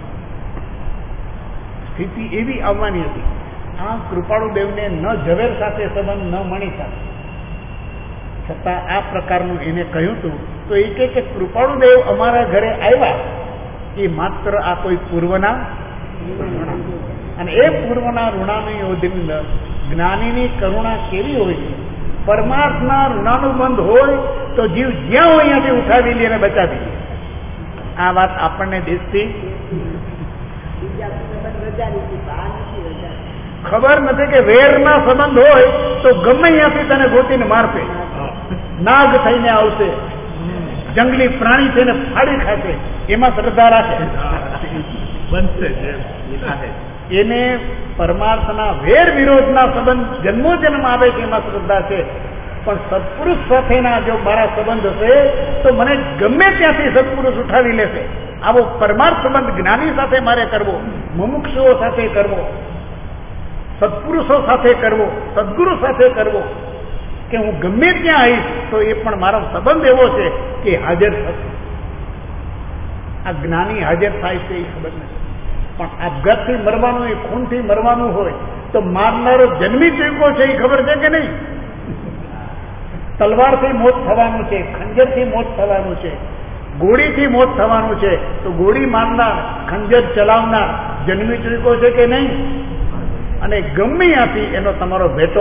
સ્થિતિ એવી આવવાની હતી. આ કૃપાળુદેવને ન ઝવેર સાથે સંબંધ, ન મણી સાથે, છતાં આ પ્રકારનું એને કહ્યું હતું. તો એ કહે કે કૃપાળુદેવ અમારા ઘરે આવ્યા એ માત્ર આ કોઈ પૂર્વના અને એ પૂર્વના ઋણાની યોધિન જ્ઞાનીની કરુણા કેવી હોય છે. પરમાર્થના ઋણાનુબંધ હોય તો જીવ જ્યાં હોય અહીંયાથી ઉઠાવી લે અને બચાવી લે. આ વાત આપણને દેશથી ખબર નથી કે વેરના સંબંધ હોય તો ગમે ત્યાંથી તને ગોતીને મારશે, નાગ થઈને આવશે, જંગલી પ્રાણી થઈને ફાડી ખાશે, એમાં શ્રદ્ધા રાખે બનશે. એને પરમાર્થના વેર વિરોધના સંબંધ જન્મો જન્મ આવે છે એમાં શ્રદ્ધા છે. પણ સત્પુરુષ સાથેના જો મારા સંબંધ હશે તો મને ગમે ત્યાંથી સત્પુરુષ ઉઠાવી લેશે. આવો પરમાર્થ સંબંધ જ્ઞાની સાથે મારે કરવો, મુમુક્ષુઓ સાથે કરવો, સત્પુરુષો સાથે કરવો, સદગુરુ સાથે કરવો, કે હું ગમે ત્યાં આવીશ તો એ પણ મારો સંબંધ એવો છે કે હાજર થશે. આ જ્ઞાની હાજર થાય છે એ ખબર નથી. પણ આપઘાતથી મરવાનું હોય, ખૂનથી મરવાનું હોય તો મારનારો જન્મી ચૂક્યો છે એ ખબર છે કે નહીં? તલવારથી મોત થવાનું છે, ખંજરથી મોત થવાનું છે, ગોળીથી મોત થવાનું છે, તો ગોળી મારનાર, ખંજર ચલાવનાર જન્મી ચૂક્યો છે કે નહીં? અને ગમે ત્યાંથી એનો તમારો ભેટો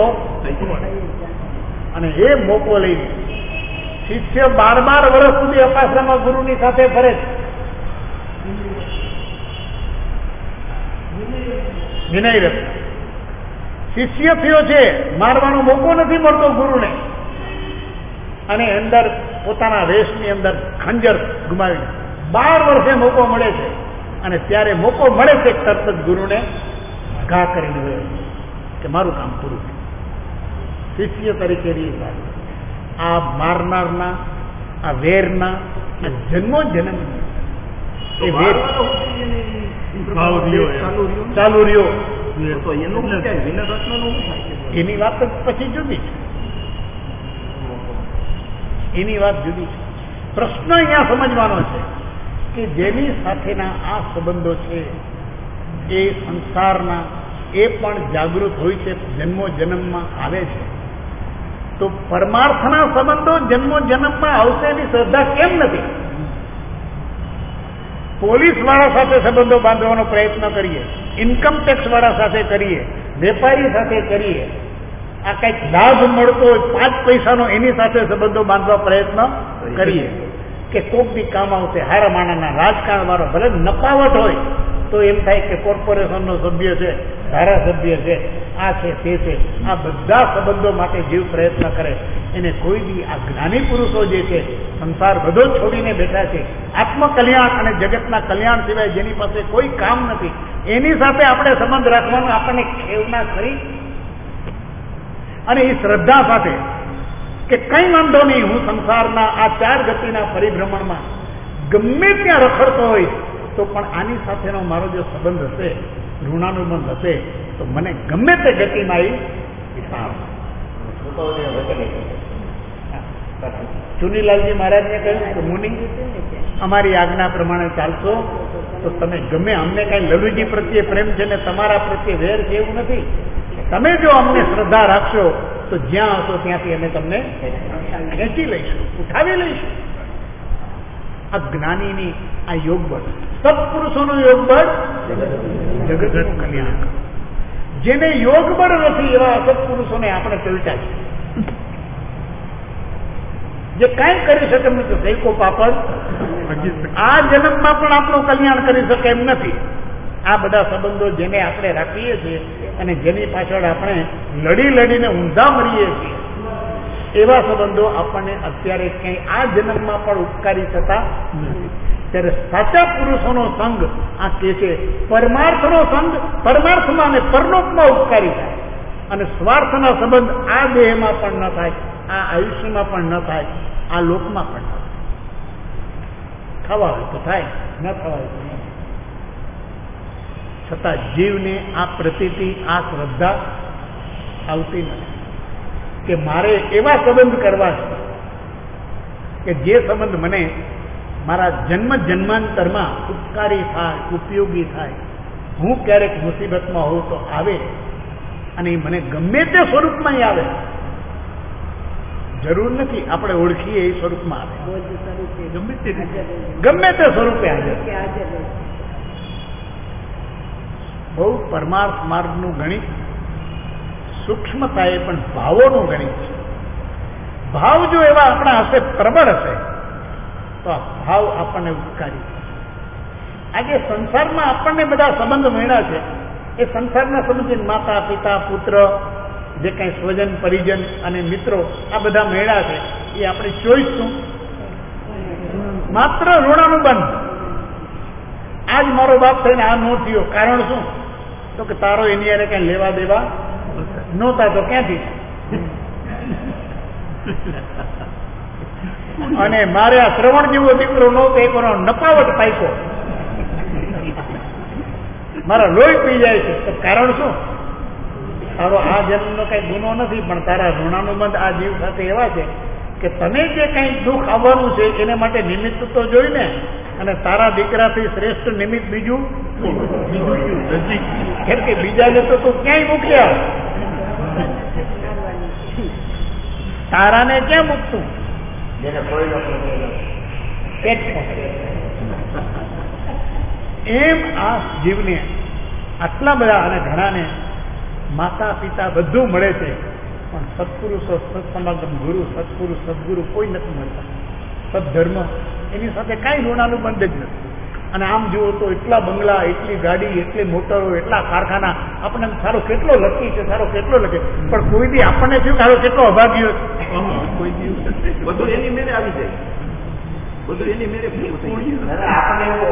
અને એ મોકો લઈને શિષ્ય બાર બાર વર્ષ સુધી અપાશ્રમમાં ગુરુની સાથે ફરે છે. વિનય રસ શિષ્ય થયો છે, મારવાનો મોકો નથી મળતો ગુરુને, અને અંદર પોતાના વેશની અંદર ખંજર ગુમાવી બાર વર્ષે મોકો મળે છે, અને ત્યારે મોકો મળે છે તરત જ ગુરુને ઘા કરીને હોય કે મારું કામ પૂરું છે. શિષ્ય તરીકેની વાત આ મારનારના, આ વેરના, આ જન્મો જન્મ એ વેર ચાલુ રહ્યો એની વાત પછી જુદી છે. એની વાત જુદી છે. પ્રશ્ન અહીંયા સમજવાનો છે કે જેની સાથેના આ સંબંધો છે એ સંસારના, એ પણ જાગૃત હોય છે, જન્મો જન્મમાં આવે છે, તો પરમાર્થના સંબંધો જન્મો જન્મમાં આવશે એની શ્રદ્ધા કેમ નથી? પોલીસ વાળા સાથે સંબંધો બાંધવાનો પ્રયત્ન કરીએ, ઇન્કમ ટેક્સ વાળા સાથે કરીએ, વેપારી સાથે કરીએ, આ કઈક લાભ મળતો હોય પાંચ પૈસાનો એની સાથે સંબંધો બાંધવા પ્રયત્ન કરીએ કે કોક બી કામ આવશે. હારા માણાના રાજકારણ વાળો ભલે નપાવટ હોય તો એમ થાય કે કોર્પોરેશનનો સભ્ય છે, ધારાસભ્ય છે, આ છે તે છે, આ બધા સંબંધો માટે જીવ પ્રયત્ન કરે. એને કોઈ બી આ જ્ઞાની પુરુષો જે છે સંસાર બધો છોડીને બેઠા છે, આત્મકલ્યાણ અને જગતના કલ્યાણ સિવાય જેની પાસે કોઈ કામ નથી, એની સાથે આપણે સંબંધ રાખવાનો આપણને ખેવના કરી. અને એ શ્રદ્ધા સાથે કે કઈ વાંધો નહીં, હું સંસારના આ ચાર ગતિના પરિભ્રમણમાં ગમે ત્યાં રખડતો હોય તો પણ આની સાથેનો મારો જો સંબંધ હશે, ઋણાનુબંધ હશે, તો મને ગમે તે ગતિમાં એ ચુનીલાલજી મહારાજને કહ્યું કે મુનિ અમારી આજ્ઞા પ્રમાણે ચાલશો તો તમે ગમે, અમને કઈ લલુજી પ્રત્યે પ્રેમ છે ને તમારા પ્રત્યે વેર છે એવું નથી. તમે જો અમને શ્રદ્ધા રાખશો તો જ્યાં હશો ત્યાંથી અમે તમને ખેંચી લઈશું, ઉઠાવી લઈશું. આ જ્ઞાનીની આ યોગ બળ, સત્પુરુષોનું યોગ બળ જગતનું કલ્યાણ. જેને યોગ બળ નથી એવા અસત્પુરુષોને આપણે ચલટા છે, જે કાંઈ કરી શકે એમ નથી. સૈકો પાપડ આ જન્મમાં પણ આપણું કલ્યાણ કરી શકે એમ નથી. આ બધા સંબંધો જેને આપણે રાખીએ છીએ અને જેની પાછળ આપણે લડી લડીને ઊંધા મરીએ છીએ, એવા સંબંધો આપણને અત્યારે ક્યાંય આ જન્મમાં પણ ઉપકારી થતા નથી. ત્યારે સાચા પુરુષોનો સંગ આ કે છે પરમાર્થનો સંગ પરમાર્થમાં અને પરલોકમાં ઉપકારી થાય, અને સ્વાર્થના સંબંધ આ દેહમાં પણ ન થાય, આ આયુષ્યમાં પણ ન થાય, આ લોકમાં પણ ન થાય. થવા હોય તો થાય, ન થવા હોય તો ન. છતાં જીવને આ પ્રતીતિ, આ શ્રદ્ધા આવતી નથી કે મારે એવા સંબંધ કરવા છે કે જે સંબંધ મને મારા જન્મ જન્માંતરમાં ઉપકારી થાય, ઉપયોગી થાય. હું ક્યારેક મુસીબતમાં હોઉં તો આવે, અને મને ગમે તે સ્વરૂપમાં આવે. જરૂર નથી આપણે ઓળખીએ એ સ્વરૂપમાં આવે, ગમે તે ગમે તે સ્વરૂપે હાજર. બહુ પરમાર્થ માર્ગનું ગણિત સૂક્ષ્મતા એ પણ ભાવોનું ગણિત છે. ભાવ જો એવા આપણા હશે, પ્રબળ હશે, તો આ ભાવ આપણને ઉપકારી. આજે સંસારમાં આપણને બધા સંબંધ મળ્યા છે, એ સંસારના સંબંધી માતા પિતા પુત્ર જે કંઈ સ્વજન પરિજન અને મિત્રો આ બધા મેળા છે એ આપણી ચોઈસ શું? માત્ર ઋણાનું બંધ. આજ મારો બાપ થઈને આ નો થયો, કારણ શું? તો કે તારો એની યારે કઈ લેવા દેવા નહોતા તો ક્યાંથી? અને મારે આ શ્રવણ જેવો દીકરો નહોતો, એક નપાવટ પાક્યો, મારા લોહી પી જાય છે, તો કારણ શું? તારો આ જન્મનો કઈ ગુનો નથી, પણ તારા ઋણાનુબંધ આ જીવ સાથે એવા છે કે તને જે કઈ દુઃખ આવવાનું છે એને માટે નિમિત્ત તો જોઈને, અને તારા દીકરાથી શ્રેષ્ઠ નિમિત્ત બીજું કેમ કે બીજાને તો તું ક્યાંય મૂક્યા, તારાને ક્યાં મૂકતું? એમ આ જીવને આટલા બધા અને ઘણાને માતા પિતા બધું મળે છે, પણ સત્પુરુષો સત્સમાગમ ગુરુ સત્પુરુષ સદગુરુ કોઈ નથી મળતા. સદધર્મ એની સાથે કાંઈ ઋણાનું બંધ જ નથી. અને આમ જુઓ તો એટલા બંગલા, એટલી ગાડી, એટલી મોટરો, એટલા કારખાના, આપણને સારો કેટલો લકી છે, સારો કેટલો લખે, પણ કોઈ દી આપણને થયું સારો કેટલો અભાગ્યો કોઈ દિવસ બધું એની મેરે આવી જાય, બધું એની મેરે આપણે એવું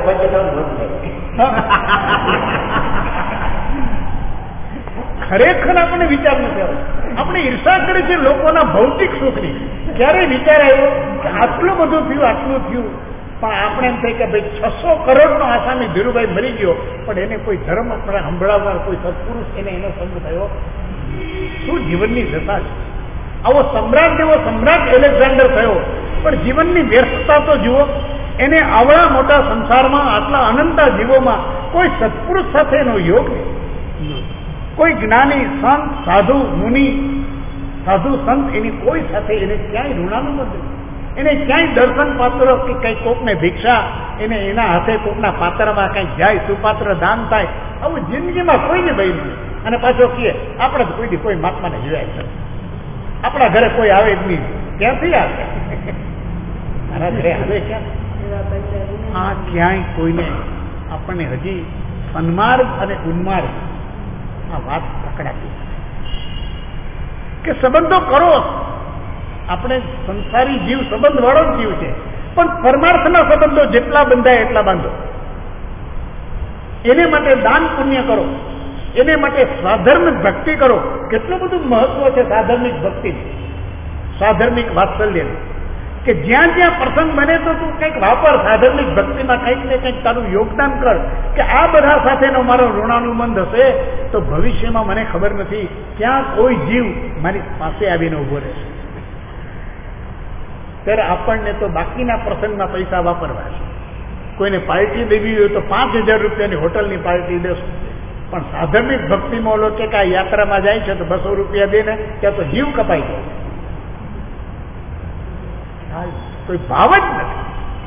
ખરેખર આપણને વિચાર નથી આવ્યો. આપણે ઈર્ષા કરી છે લોકોના ભૌતિક સુખની. ક્યારેય વિચાર આવ્યો કે આટલું બધું થયું, આટલું થયું, પણ આપણે એમ થાય કે ભાઈ છસો કરોડનો આસામી ધીરુભાઈ મરી ગયો, પણ એને કોઈ ધર્મ સંભળાવનાર કોઈ સત્પુરુષ એને એનો સંગ થયો. શું જીવનની દશા છે! આવો સમ્રાટ જેવો સમ્રાટ એલેક્ઝાન્ડર થયો, પણ જીવનની વ્યર્થતા તો જુઓ. એને આવડા મોટા સંસારમાં આટલા અનંતા જીવોમાં કોઈ સત્પુરુષ સાથે એનો યોગ નહીં, કોઈ જ્ઞાની સંત સાધુ મુનિ સાધુ સંત એની કોઈ સાથે એને ક્યાંય ઋણાનું નથી. એને ક્યાંય દર્શન પાત્ર કે કંઈ કોકને ભિક્ષા એને એના હાથે કોકના પાત્રમાં કંઈક જાય, સુપાત્ર દાન થાય, આવું જિંદગીમાં કોઈને ભાઈ નથી. અને પાછો કહીએ આપણે તો કોઈ દી કોઈ મહાત્માને જોયા છે, આપણા ઘરે કોઈ આવે જ નહીં, ક્યાંથી આવે? મારા ઘરે આવે ક્યાં? આ ક્યાંય કોઈને આપણને હજી સન્માર્ગ અને ઉન્માર્ગ આ વાત પકડાતી કે સંબંધો કરો. આપણે સંસારી જીવ સંબંધ વાળો જ જીવ છે, પણ પરમાર્થના સંબંધો જેટલા બંધાય એટલા બાંધો. એને માટે દાન પુણ્ય કરો, એને માટે સાધર્મિક ભક્તિ કરો. કેટલું બધું મહત્વ છે સાધર્મિક ભક્તિ, સાધર્મિક વાત્સલ્ય, કે જ્યાં જ્યાં પ્રસંગ બને તો તું કંઈક વાપર, સાધર્મિક ભક્તિમાં કંઈક ને કંઈક તારું યોગદાન કર. કે આ બધા સાથેનો મારો ઋણાનુબંધ હશે તો ભવિષ્યમાં મને ખબર નથી ક્યાં કોઈ જીવ મારી પાસે આવીને ઉભો રહેશે. ત્યારે આપણને તો બાકીના પ્રસંગમાં પૈસા વાપરવા છે. કોઈને પાર્ટી દેવી હોય તો પાંચ હજાર રૂપિયાની હોટલની પાર્ટી દેશું, પણ સાધર્મિક ભક્તિમાં ઓલો કે આ યાત્રામાં જાય છે તો બસો રૂપિયા દે ને ત્યાં તો જીવ કપાઈ ગયો, કોઈ ભાવ જ નથી.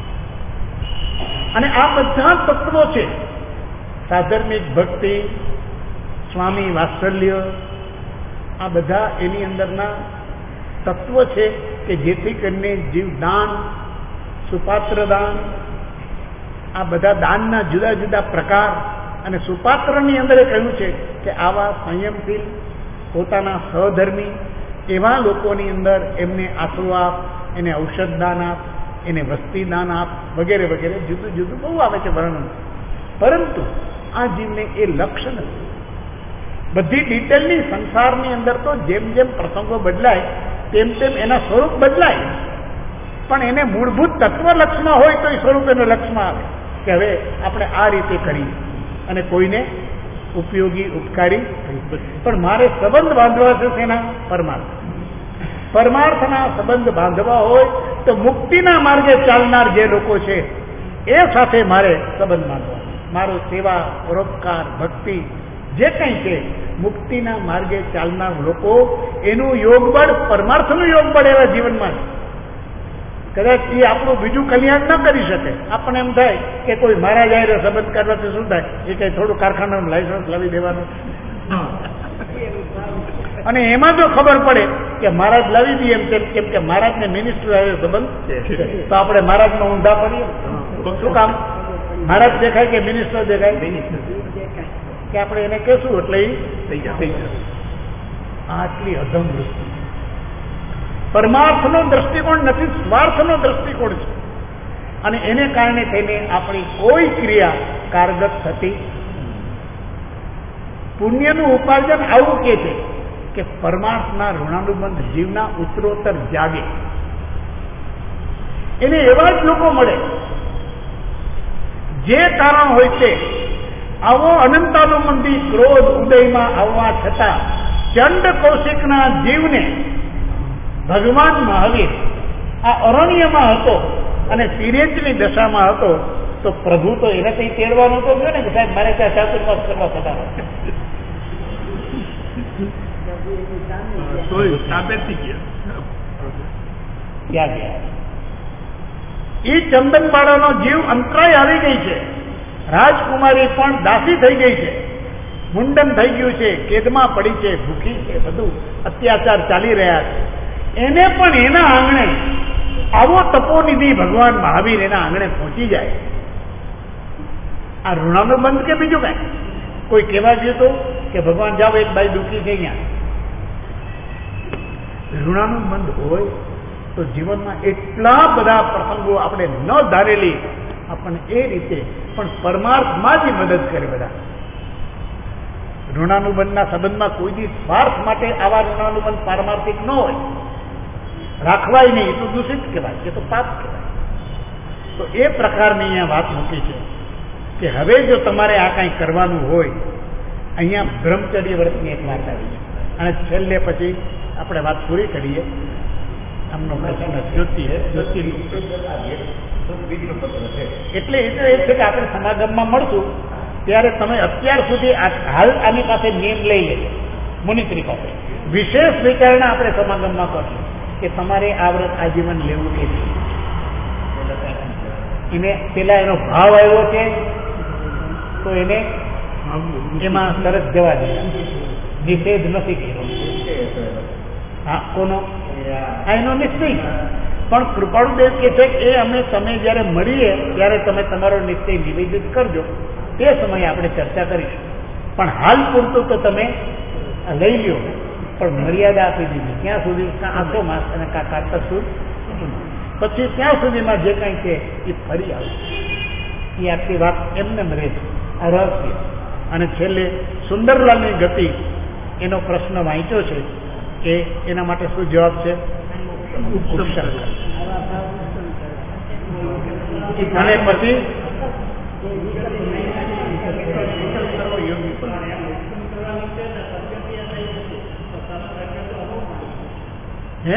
અને આ બધા તત્વો છે, સાધર્મિક ભક્તિ, સ્વામી વાત્સલ્ય, આ બધા એની અંદરના તત્વો છે કે જેથી કરીને જીવદાન, સુપાત્ર દાન, આ બધા દાનના જુદા જુદા પ્રકાર. અને સુપાત્રની અંદર એ કહ્યું છે કે આવા સંયમશીલ પોતાના સહધર્મી એવા લોકોની અંદર એમને આશરો આપ, એને ઔષધ દાન આપ, એને વસ્તી દાન આપ, વગેરે વગેરે જુદું જુદું બહુ આવે છે વર્ણન. પરંતુ આ જીવને એ લક્ષ્ય નથી. બધી ડિટેલની સંસારની અંદર તો જેમ જેમ પ્રસંગો બદલાય તેમ તેમ એના સ્વરૂપ બદલાય, પણ એને મૂળભૂત તત્વ લક્ષમાં હોય તો એ સ્વરૂપ એનો લક્ષમાં આવે કે હવે આપણે આ રીતે કરીએ અને કોઈને ઉપયોગી ઉપકારી. પણ મારે સંબંધ બાંધવા છે તેના પરમાર્થ, પરમાર્થના સંબંધ બાંધવા હોય તો મુક્તિના માર્ગે ચાલનાર જે લોકો છે એ સાથે મારે સંબંધ બાંધવા. મારો સેવા, પરોપકાર, ભક્તિ જે કંઈ છે મુક્તિના માર્ગે ચાલનાર લોકો, એનું યોગબળ પરમાર્થનું યોગબળ એવા જીવનમાં કદાચ એ આપણું બીજું કલ્યાણ ન કરી શકે. આપણને એમ થાય કે કોઈ મહારાજ આયરે સંબંધ કરવાથી શું થાય, એ કઈ થોડું કારખાનાનું લાયસન્સ લાવી દેવાનું. અને એમાં જો ખબર પડે કે મહારાજ લાવી દઈએ એમ તેમ, કેમ કે મહારાજને મિનિસ્ટર આવ્યો સંબંધ તો આપણે મહારાજમાં ઊંધા પડીએ. શું કામ? મહારાજ દેખાય કે મિનિસ્ટર દેખાય? કે આપણે એને કહેશું એટલે એ થઈ જાય થઈ જાય. આટલી અધમ વૃત્તિ. પરમાર્થનો દ્રષ્ટિકોણ નથી, સ્વાર્થનો દ્રષ્ટિકોણ છે. અને એને કારણે થઈને આપણી કોઈ ક્રિયા કારગત થતી. પુણ્યનું ઉપાર્જન આવું કે છે કે પરમાર્થના ઋણાનુબંધ જીવના ઉત્તરોત્તર જાગે. એને એવા જ લોકો મળે જે કારણ હોય છે. આવો અનંતાનુબંધી ક્રોધ ઉદયમાં આવવા છતાં ચંડ કૌશિકના જીવને ભગવાન મહાવીર આ અરણ્યમાં હતો અને તિર્યંચની દશામાં હતો, તો પ્રભુ તો એને કઈ તેડવાનો તો ગયો ને કે સાહેબ મારે ત્યાં ચાતુર્માસ કરવા પધારો. ક્યાં ગયા? એ ચંદનબાળાનો જીવ અંતરાય આવી ગઈ છે. રાજકુમારી પણ દાસી થઈ ગઈ છે, મુંડન થઈ ગયું છે, કેદમાં પડી છે, ભૂખી છે, બધું અત્યાચાર ચાલી રહ્યા છે. એને પણ એના આંગણે આવો તપોનિધિ ભગવાન મહાવીર એના આંગણે પહોંચી જાય. આ ઋણાનુબંધ કે બીજું કઈ? કોઈ કહેવા ગયું તો કે ભગવાન જાઓ એક બાઈ દુઃખી છે અહીંયા. ઋણાનુબંધ હોય તો જીવનમાં એટલા બધા પ્રસંગો આપણે ન ધારેલી આપણને એ રીતે પણ પરમાર્થમાં જ મદદ કરે. બધા ઋણાનુબંધના સંબંધમાં કોઈ દી સ્વાર્થ માટે આવા ઋણાનુબંધ પારમાર્થિક ન હોય, રાખવાય નહીં, એ તો દૂષિત કહેવાય, એ તો પાપ કહેવાય. તો એ પ્રકારની અહીંયા વાત મૂકી છે કે હવે જો તમારે આ કાંઈ કરવાનું હોય, અહીંયા બ્રહ્મચર્ય વ્રતની એક વાત આવી છે. અને છેલ્લે પછી આપણે વાત પૂરી કરીએ. આમનો પ્રશ્ન જ્યોતિ જ્યોતિ એટલે એ તો એ છે કે આપણે સમાગમમાં મળશું ત્યારે તમે અત્યાર સુધી હાલ આની પાસે નિયમ લઈ લેજો મુનિશ્રી પાસે. વિશેષ વિચારણા આપણે સમાગમમાં કરશું કે તમારે આ વ્રત આજીવન લેવું કે એને પેલા એનો ભાવ આવ્યો છે તો એને એમાં તરત જવા દે, નિષેધ નથી કર્યો. હા, કોનો? એનો નિશ્ચય. પણ કૃપાળુદેવ કે છે કે એ અમે તમે જયારે મળીએ ત્યારે તમે તમારો નિશ્ચય નિવેદિત કરજો, તે સમયે આપણે ચર્ચા કરીશું. પણ હાલ પૂરતું તો તમે લઈ લ્યો, પણ મર્યાદા આપી દીધી ત્યાં સુધી આખો માસ અને કાકા સુદ, પછી ત્યાં સુધીમાં જે કાંઈ છે એ ફરી આવે. એ આખી વાત એમને રહે છે, આ રહસ્ય. અને છેલ્લે સુંદરલાલની ગતિ એનો પ્રશ્ન વાંચ્યો છે કે એના માટે શું જવાબ છે? અને પછી હે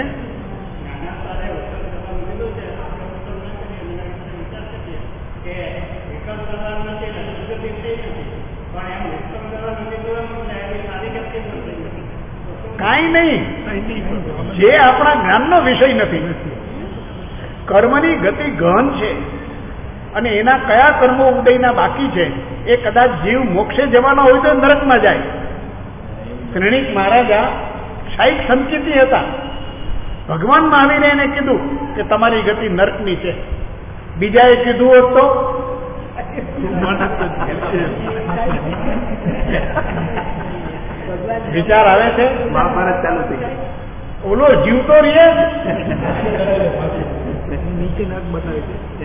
કાંઈ નહીં, જે આપણા જ્ઞાનનો વિષય નથી. કર્મની ગતિ ગહન છે અને એના કયા કર્મો ઉદયના બાકી છે એ કદાચ જીવ મોક્ષે જવાનો હોય તો નરકમાં જાય. શ્રેણીક મહારાજા શાહિક સંચિતી હતા. ભગવાન મહાવીરે એને કીધું કે તમારી ગતિ નરકની છે. બીજાએ કીધું હોત તો વિચાર આવે છે. મહાભારત ચાલુ થઈ ગઈ. ઓલો જીવતો રહીએ નીચે નરક બતાવે છે,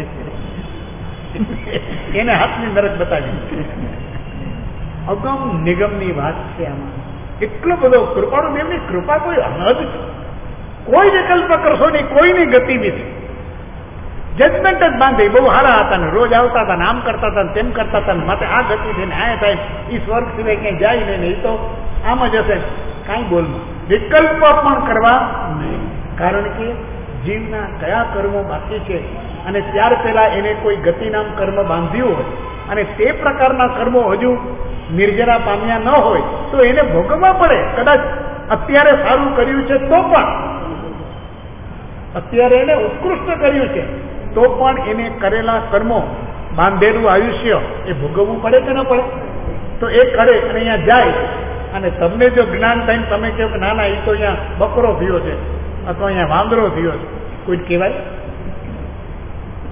એને હાથની નરક બતાવી. અગમ નિગમની વાત છે આમાં. એટલો બધો કૃપાળુદેવની કૃપા કોઈ અનહદ છે. કોઈ વિકલ્પ કરશો નહીં, કોઈની ગતિ નથી. જજમેન્ટ જ બાંધી. બહુ સારા હતા ને રોજ આવતા હતા ને આમ કરતા હતા ને તેમ કરતા હતા ને માટે આ ગતિ છે ને આ થાય. એ સ્વર્ગ સિવાય ક્યાંય જાય નહીં ને એ તો આમ જ હશે. કાંઈ બોલવું, વિકલ્પ પણ કરવા નહીં. કારણ કે જીવના કયા કર્મો બાકી છે અને ત્યાર પહેલા એને કોઈ ગતિ નામ કર્મ બાંધ્યું હોય અને તે પ્રકારના કર્મો હજુ નિર્જરા પામ્યા ન હોય તો એને ભોગવવા પડે. કદાચ અત્યારે સારું કર્યું છે તો પણ, અત્યારે એને ઉત્કૃષ્ટ કર્યું છે તો પણ એને કરેલા કર્મો, બાંધેલું આયુષ્ય એ ભોગવવું પડે કે ન પડે? તો એ કરે અને અહીંયા જાય અને તમને જો જ્ઞાન થઈને તમે કહો કે ના ના એ તો અહીંયા બકરો થયો છે અથવા અહીંયા વાંદરો થયો છે, કોઈ કહેવાય?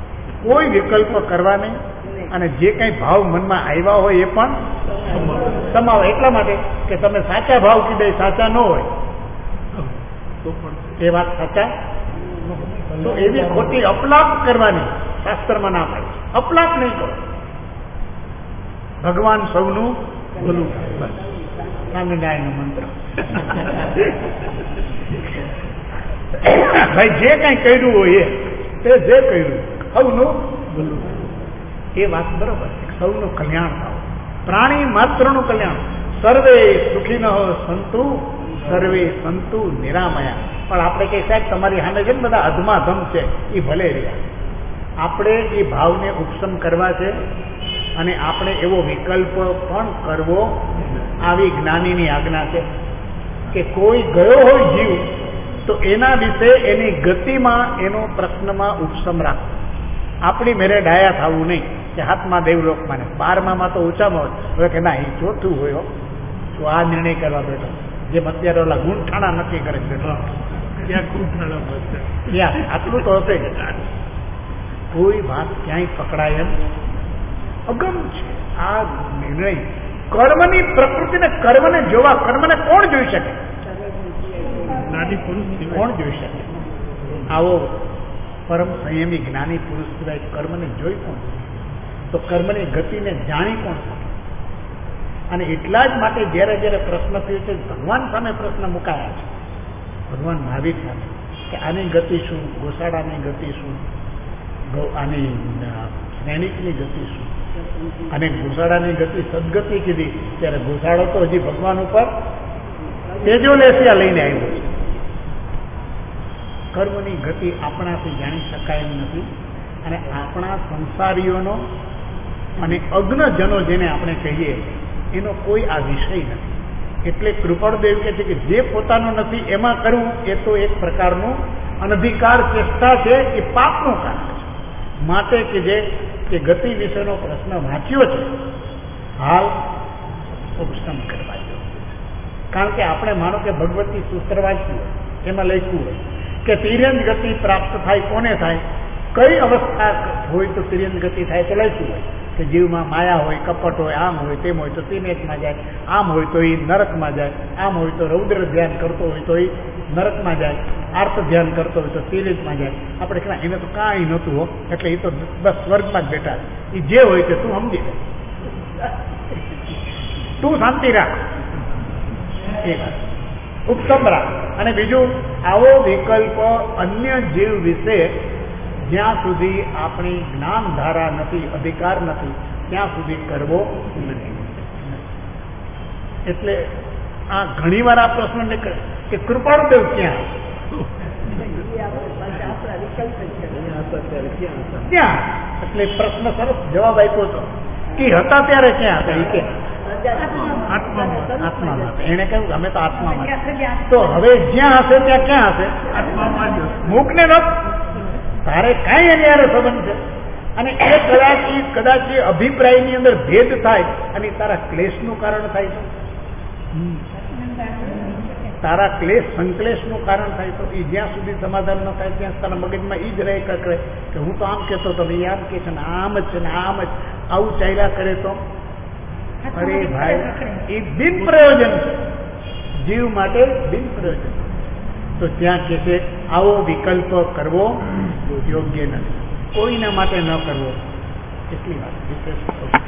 કોઈ વિકલ્પ કરવા નહીં અને જે કંઈ ભાવ મનમાં આવ્યા હોય એ પણ સમાવે એટલા માટે કે તમે સાચા ભાવ કીધે સાચા ન હોય એ વાત સાચા તો એવી ખોટી અપલાપ કરવાની શાસ્ત્રમાં ના પાડે. અપલાપ નહીં કરો. ભગવાન સૌનું ભલું કરે. સ્વામિનારાયણ નો મંત્ર. ભાઈ જે કઈ કર્યું હોય એ જે કર્યું સૌનું ભલું એ વાત બરોબર. સૌનું કલ્યાણ થાવ. પ્રાણી માત્રનું કલ્યાણ. સર્વે સુખીનો સંતુ સર્વે સંતુ નિરામયા. પણ આપણે કઈ સાહેબ તમારી સામે છે ને બધા અધમાધમ છે એ ભલે રહ્યા. આપણે એ ભાવને ઉપશમ કરવા છે અને આપણે એવો વિકલ્પ પણ કરવો આવી જ્ઞાનીની આજ્ઞા છે કે કોઈ ગયો હોય જીવ તો એના વિશે એની ગતિમાં એનો પ્રશ્નમાં ઉપશમ રાખવો. આપણી મેરે ડાયા થવું નહીં કે હાથમાં દેવલોકમાં ને બારમામાં તો ઓછામાં હોય કે ના એ ચોથું હોય તો આ નિર્ણય કરવા બેઠો. જેમ અત્યારે ઓલા ગુંઠાણા નક્કી કરે બેઠો આટલું તો હશે કે કોઈ વાત ક્યાંય પકડાય એમ અગમ છે. આ નિર્ણય કર્મની પ્રકૃતિને કર્મને જોવા કર્મને કોણ જોઈ શકે? કોણ જોઈ શકે? આવો પરમ સંયમી જ્ઞાની પુરુષ સિવાય કર્મને જોઈ કોણ? તો કર્મની ગતિને જાણી કોણ શકે? અને એટલા જ માટે જયારે જયારે પ્રશ્ન થયો છે ભગવાન સામે પ્રશ્ન મુકાયા છે. ભગવાન મહાવીર સામે કે આની ગતિ શું, ગોસાડાની ગતિ શું, આની શ્રેણિકની ગતિ શું? અને ગોસાડાની ગતિ સદગતિ કીધી ત્યારે ગોસાડો તો હજી ભગવાન ઉપર તેજો લેસિયા લઈને આવ્યો છે. કર્મની ગતિ આપણાથી જાણી શકાય એમ નથી. અને આપણા સંસારીઓનો અને અગ્નજનો જેને આપણે કહીએ એનો કોઈ આ વિષય નથી. એટલે કૃપાળુદેવ કહે છે કે જે પોતાનું નથી એમાં કરવું એ તો એક પ્રકારનું અનધિકાર ચેષ્ટા છે, એ પાપનું કારણ છે. માટે કે જે કે ગતિ વિશેનો પ્રશ્ન વાંચ્યો છે હાલ ઉપશમ કરવા જો. કારણ કે આપણે માનો કે ભગવતી સૂત્ર વાંચ્યું હોય એમાં લખ્યું હોય કે તિર્યંત ગતિ પ્રાપ્ત થાય કોને થાય, કઈ અવસ્થા હોય તો તિર્યંત ગતિ થાય તો લખ્યું હોય કે જીવમાં માયા હોય, કપટ હોય, આમ હોય તેમ હોય તો તિર્યંતમાં જાય, આમ હોય તો એ નરકમાં જાય, આમ હોય તો રૌદ્ર ધ્યાન કરતો હોય તો એ નરકમાં જાય, આર્ત ધ્યાન કરતો હોય તો તિર્યંતમાં જાય. આપણે કહે એને તો કાંઈ નહોતું હો એટલે એ તો બસ સ્વર્ગમાં જ બેઠા છે. એ જે હોય તે તું સમજી લે, તું શાંતિ રાખ એ વાત ઉપસમ રાખ. અને બીજું આવો વિકલ્પ અન્ય જીવ વિશે જ્યાં સુધી આપણી જ્ઞાન ધારા નથી, અધિકાર નથી ત્યાં સુધી કરવો નથી. એટલે આ ઘણી વાર આ પ્રશ્ન નીકળે કે કૃપાળુદેવ ક્યાં ક્યાં? એટલે પ્રશ્ન સરસ જવાબ આપ્યો હતો કે હતા ત્યારે ક્યાં હતા? એ કે આત્મામાં. એને કહ્યું અમે તો આત્મામાં. તો હવે જ્યાં હશે ત્યાં ક્યાં હશે? આત્મામાં. મૂકને ન તારે કાંઈ એની યારે સંબંધ છે. અને એ કદાચ એ કદાચ એ અભિપ્રાયની અંદર ભેદ થાય અને તારા ક્લેશનું કારણ થાય તો તારા ક્લેશ સંકલેશનું કારણ થાય તો એ જ્યાં સુધી સમાધાન ન થાય ત્યાં તારા મગજમાં એ જ રહે કરે કે હું તો આમ કહેતો હતો એ આમ કે છે ને આમ જ છે ને આમ જ આવું ચાલ્યા કરે તો અરે ભાઈ એ બિન પ્રયોજન છે, જીવ માટે બિન પ્રયોજન. તો ત્યાં કે છે આવો વિકલ્પ કરવો યોગ્ય નથી, કોઈના માટે ન કરવો. એટલી વાત વિશેષ